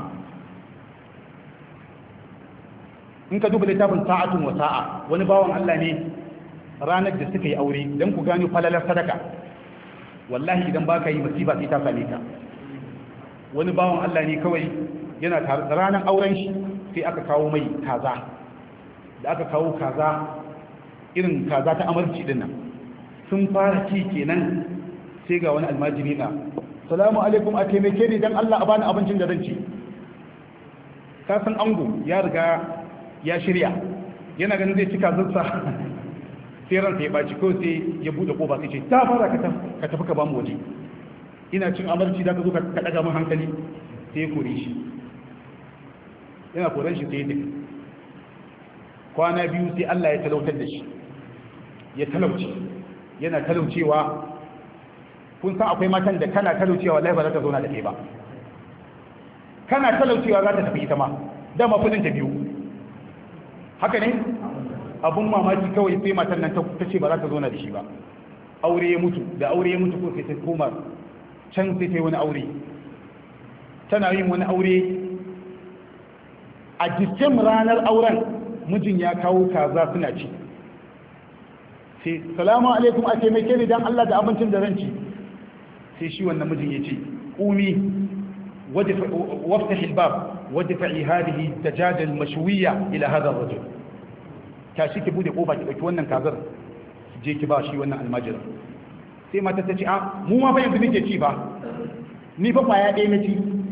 in ka duba littafin sa'atun wa sa'a wani bawan Allah ne ranar da suka yi aure dan ku gano falalar sadaka wallahi idan baka yi masifa sai ta same ka wani bawan Allah ne kawai yana tare ranar auren shi sai aka kawo mai kaza da aka kawo kaza irin kaza ta amarci din nan sun fara ci kenan sai ga wani almajiri na salamu alaikum a taimake ni dan Allah a bani abincin da zan ci ka san ango ya riga ya shirya yana ganin zai cika zursa sai ransa ya baci ko sai ya bude kofa sai ce ta fara ka tafi ka bamu waje ina cin amarci da ka zo ka daga min hankali sai ya kore shi yana koren shi sai ya tafi kwana biyu sai Allah ya talautar da shi ya talauce yana talaucewa kun san akwai matan da kana talaucewa wallahi ba za ta zauna da kai ba kana talaucewa za ta tafi ita ma dama kudin ta biyu haka ne abun mamaki kawai sai matan nan ta ce ba za ta zauna da shi ba aure ya mutu da aure ya mutu ko sai ta koma can sai ta yi wani aure tana yin wani aure a jikin ranar auren mijin ya kawo kaza suna ci sai salamu alaikum a taimake ni dan Allah da abincin da ranci sai shi wannan mijin ya ce qumi وافتح الباب ودفعي هذه الدجاجة المشوية إلى هذا الرجل tashi ki bude kofa ki dauki wannan kazar je ki ba shi wannan almajira sai mata ta ce a mu ma fa yanzu nake ci ba ni fa kwaya ɗaya na ci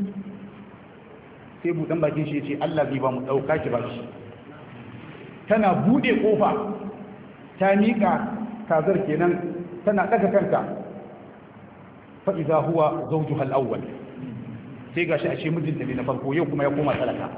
sai budan bakin shi ya ce Allah zai ba mu dauka ki ba shi tana bude kofa ta mika kazar kenan tana daga kanta fa idza huwa zawjuha al-awwal sai gashi ashe mijinta ne na farko yau kuma ya koma talaka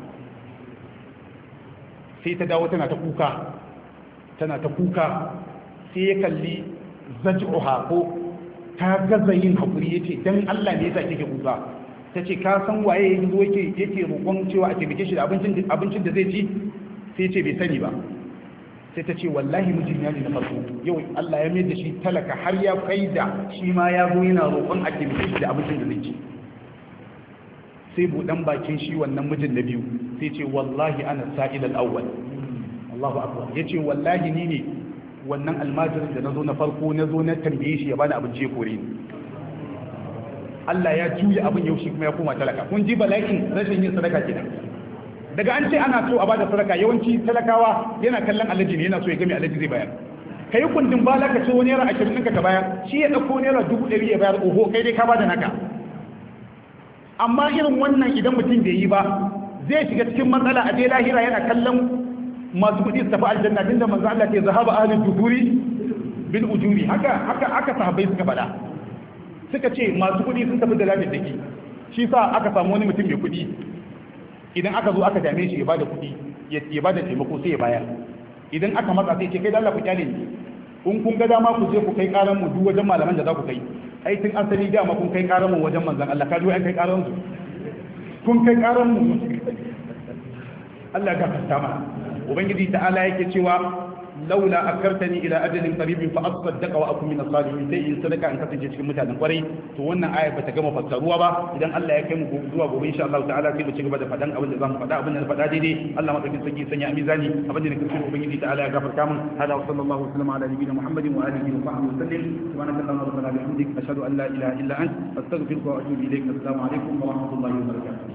sai ta dawo tana ta kuka tana ta kuka sai ya kalli zaj'uha ko ta gaza yin haƙuri ya ce don Allah ne yasa kike kuka ta ce ka san waye ya zo yake yake roƙon cewa a taimake shi da abincin abincin da zai ci sai ce bai sani ba sai ta ce wallahi mijin ya ne na farko yau Allah ya mai da shi talaka har ya kai da shi ma ya zo yana roƙon a taimake shi da abincin da zai ci sai buɗan bakin shi wannan mijin na biyu sai ce wallahi ana sa'id al-awwal Allahu akbar yace wallahi ni ne wannan almajirin da nazo na farko nazo na tambaye shi ya bani abinci ya kore ni Allah ya juya abin yau shi kuma ya koma talaka kun ji bala'in rashin yin sadaka kenan daga an ce ana so a bada sadaka yawanci talakawa yana kallon alaji ne yana so ya gami alaji zai bayar kai kundin bala ka ce wani naira ashirin ɗinka ka bayar shi ya ɗauko naira dubu ɗari ya bayar oho kai dai ka bada naka amma irin wannan idan mutum bai yi ba zai shiga cikin matsala a dai lahira yana kallon masu kuɗi su tafi aljanna tunda manzo Allah ke zahaba ahlul duburi bil ujuri haka haka haka sahabbai suka faɗa suka ce masu kuɗi sun tafi da lafiyar dake shi sa aka samu wani mutum mai kuɗi idan aka zo aka dame shi ya bada kuɗi ya bada taimako sai ya bayar idan aka matsa sai ce kai da Allah ku kyale ni in kun ga dama ku je ku kai karan mu duk wajen malaman da za ku kai ai tun an sani dama kun kai karan mu wajen manzon Allah ka ji an kai karan su kun kai karan mu Allah ya gafarta mana ubangiji ta'ala yake cewa laula akartani ila ajalin qaribin fa asaddaqa wa akun min as-salihin sai in sadaka in kasance cikin mutanen kwarai to wannan aya bata gama fassaruwa ba idan Allah ya kai mu zuwa gobe insha Allah ta'ala sai mu ci gaba da fadan abin da zamu faɗa abin da na faɗa daidai Allah madaukakin sarki sanya a mizani abin da nake so ubangiji ta'ala ya gafarta mun hada wa sallallahu alaihi wa sallam ala nabiyyina muhammadin wa alihi wa sahbihi sallim subhanaka allahumma rabbana bihamdik ashhadu an la ilaha illa anta astaghfiruka wa atubu ilaik assalamu alaikum wa rahmatullahi wa barakatuh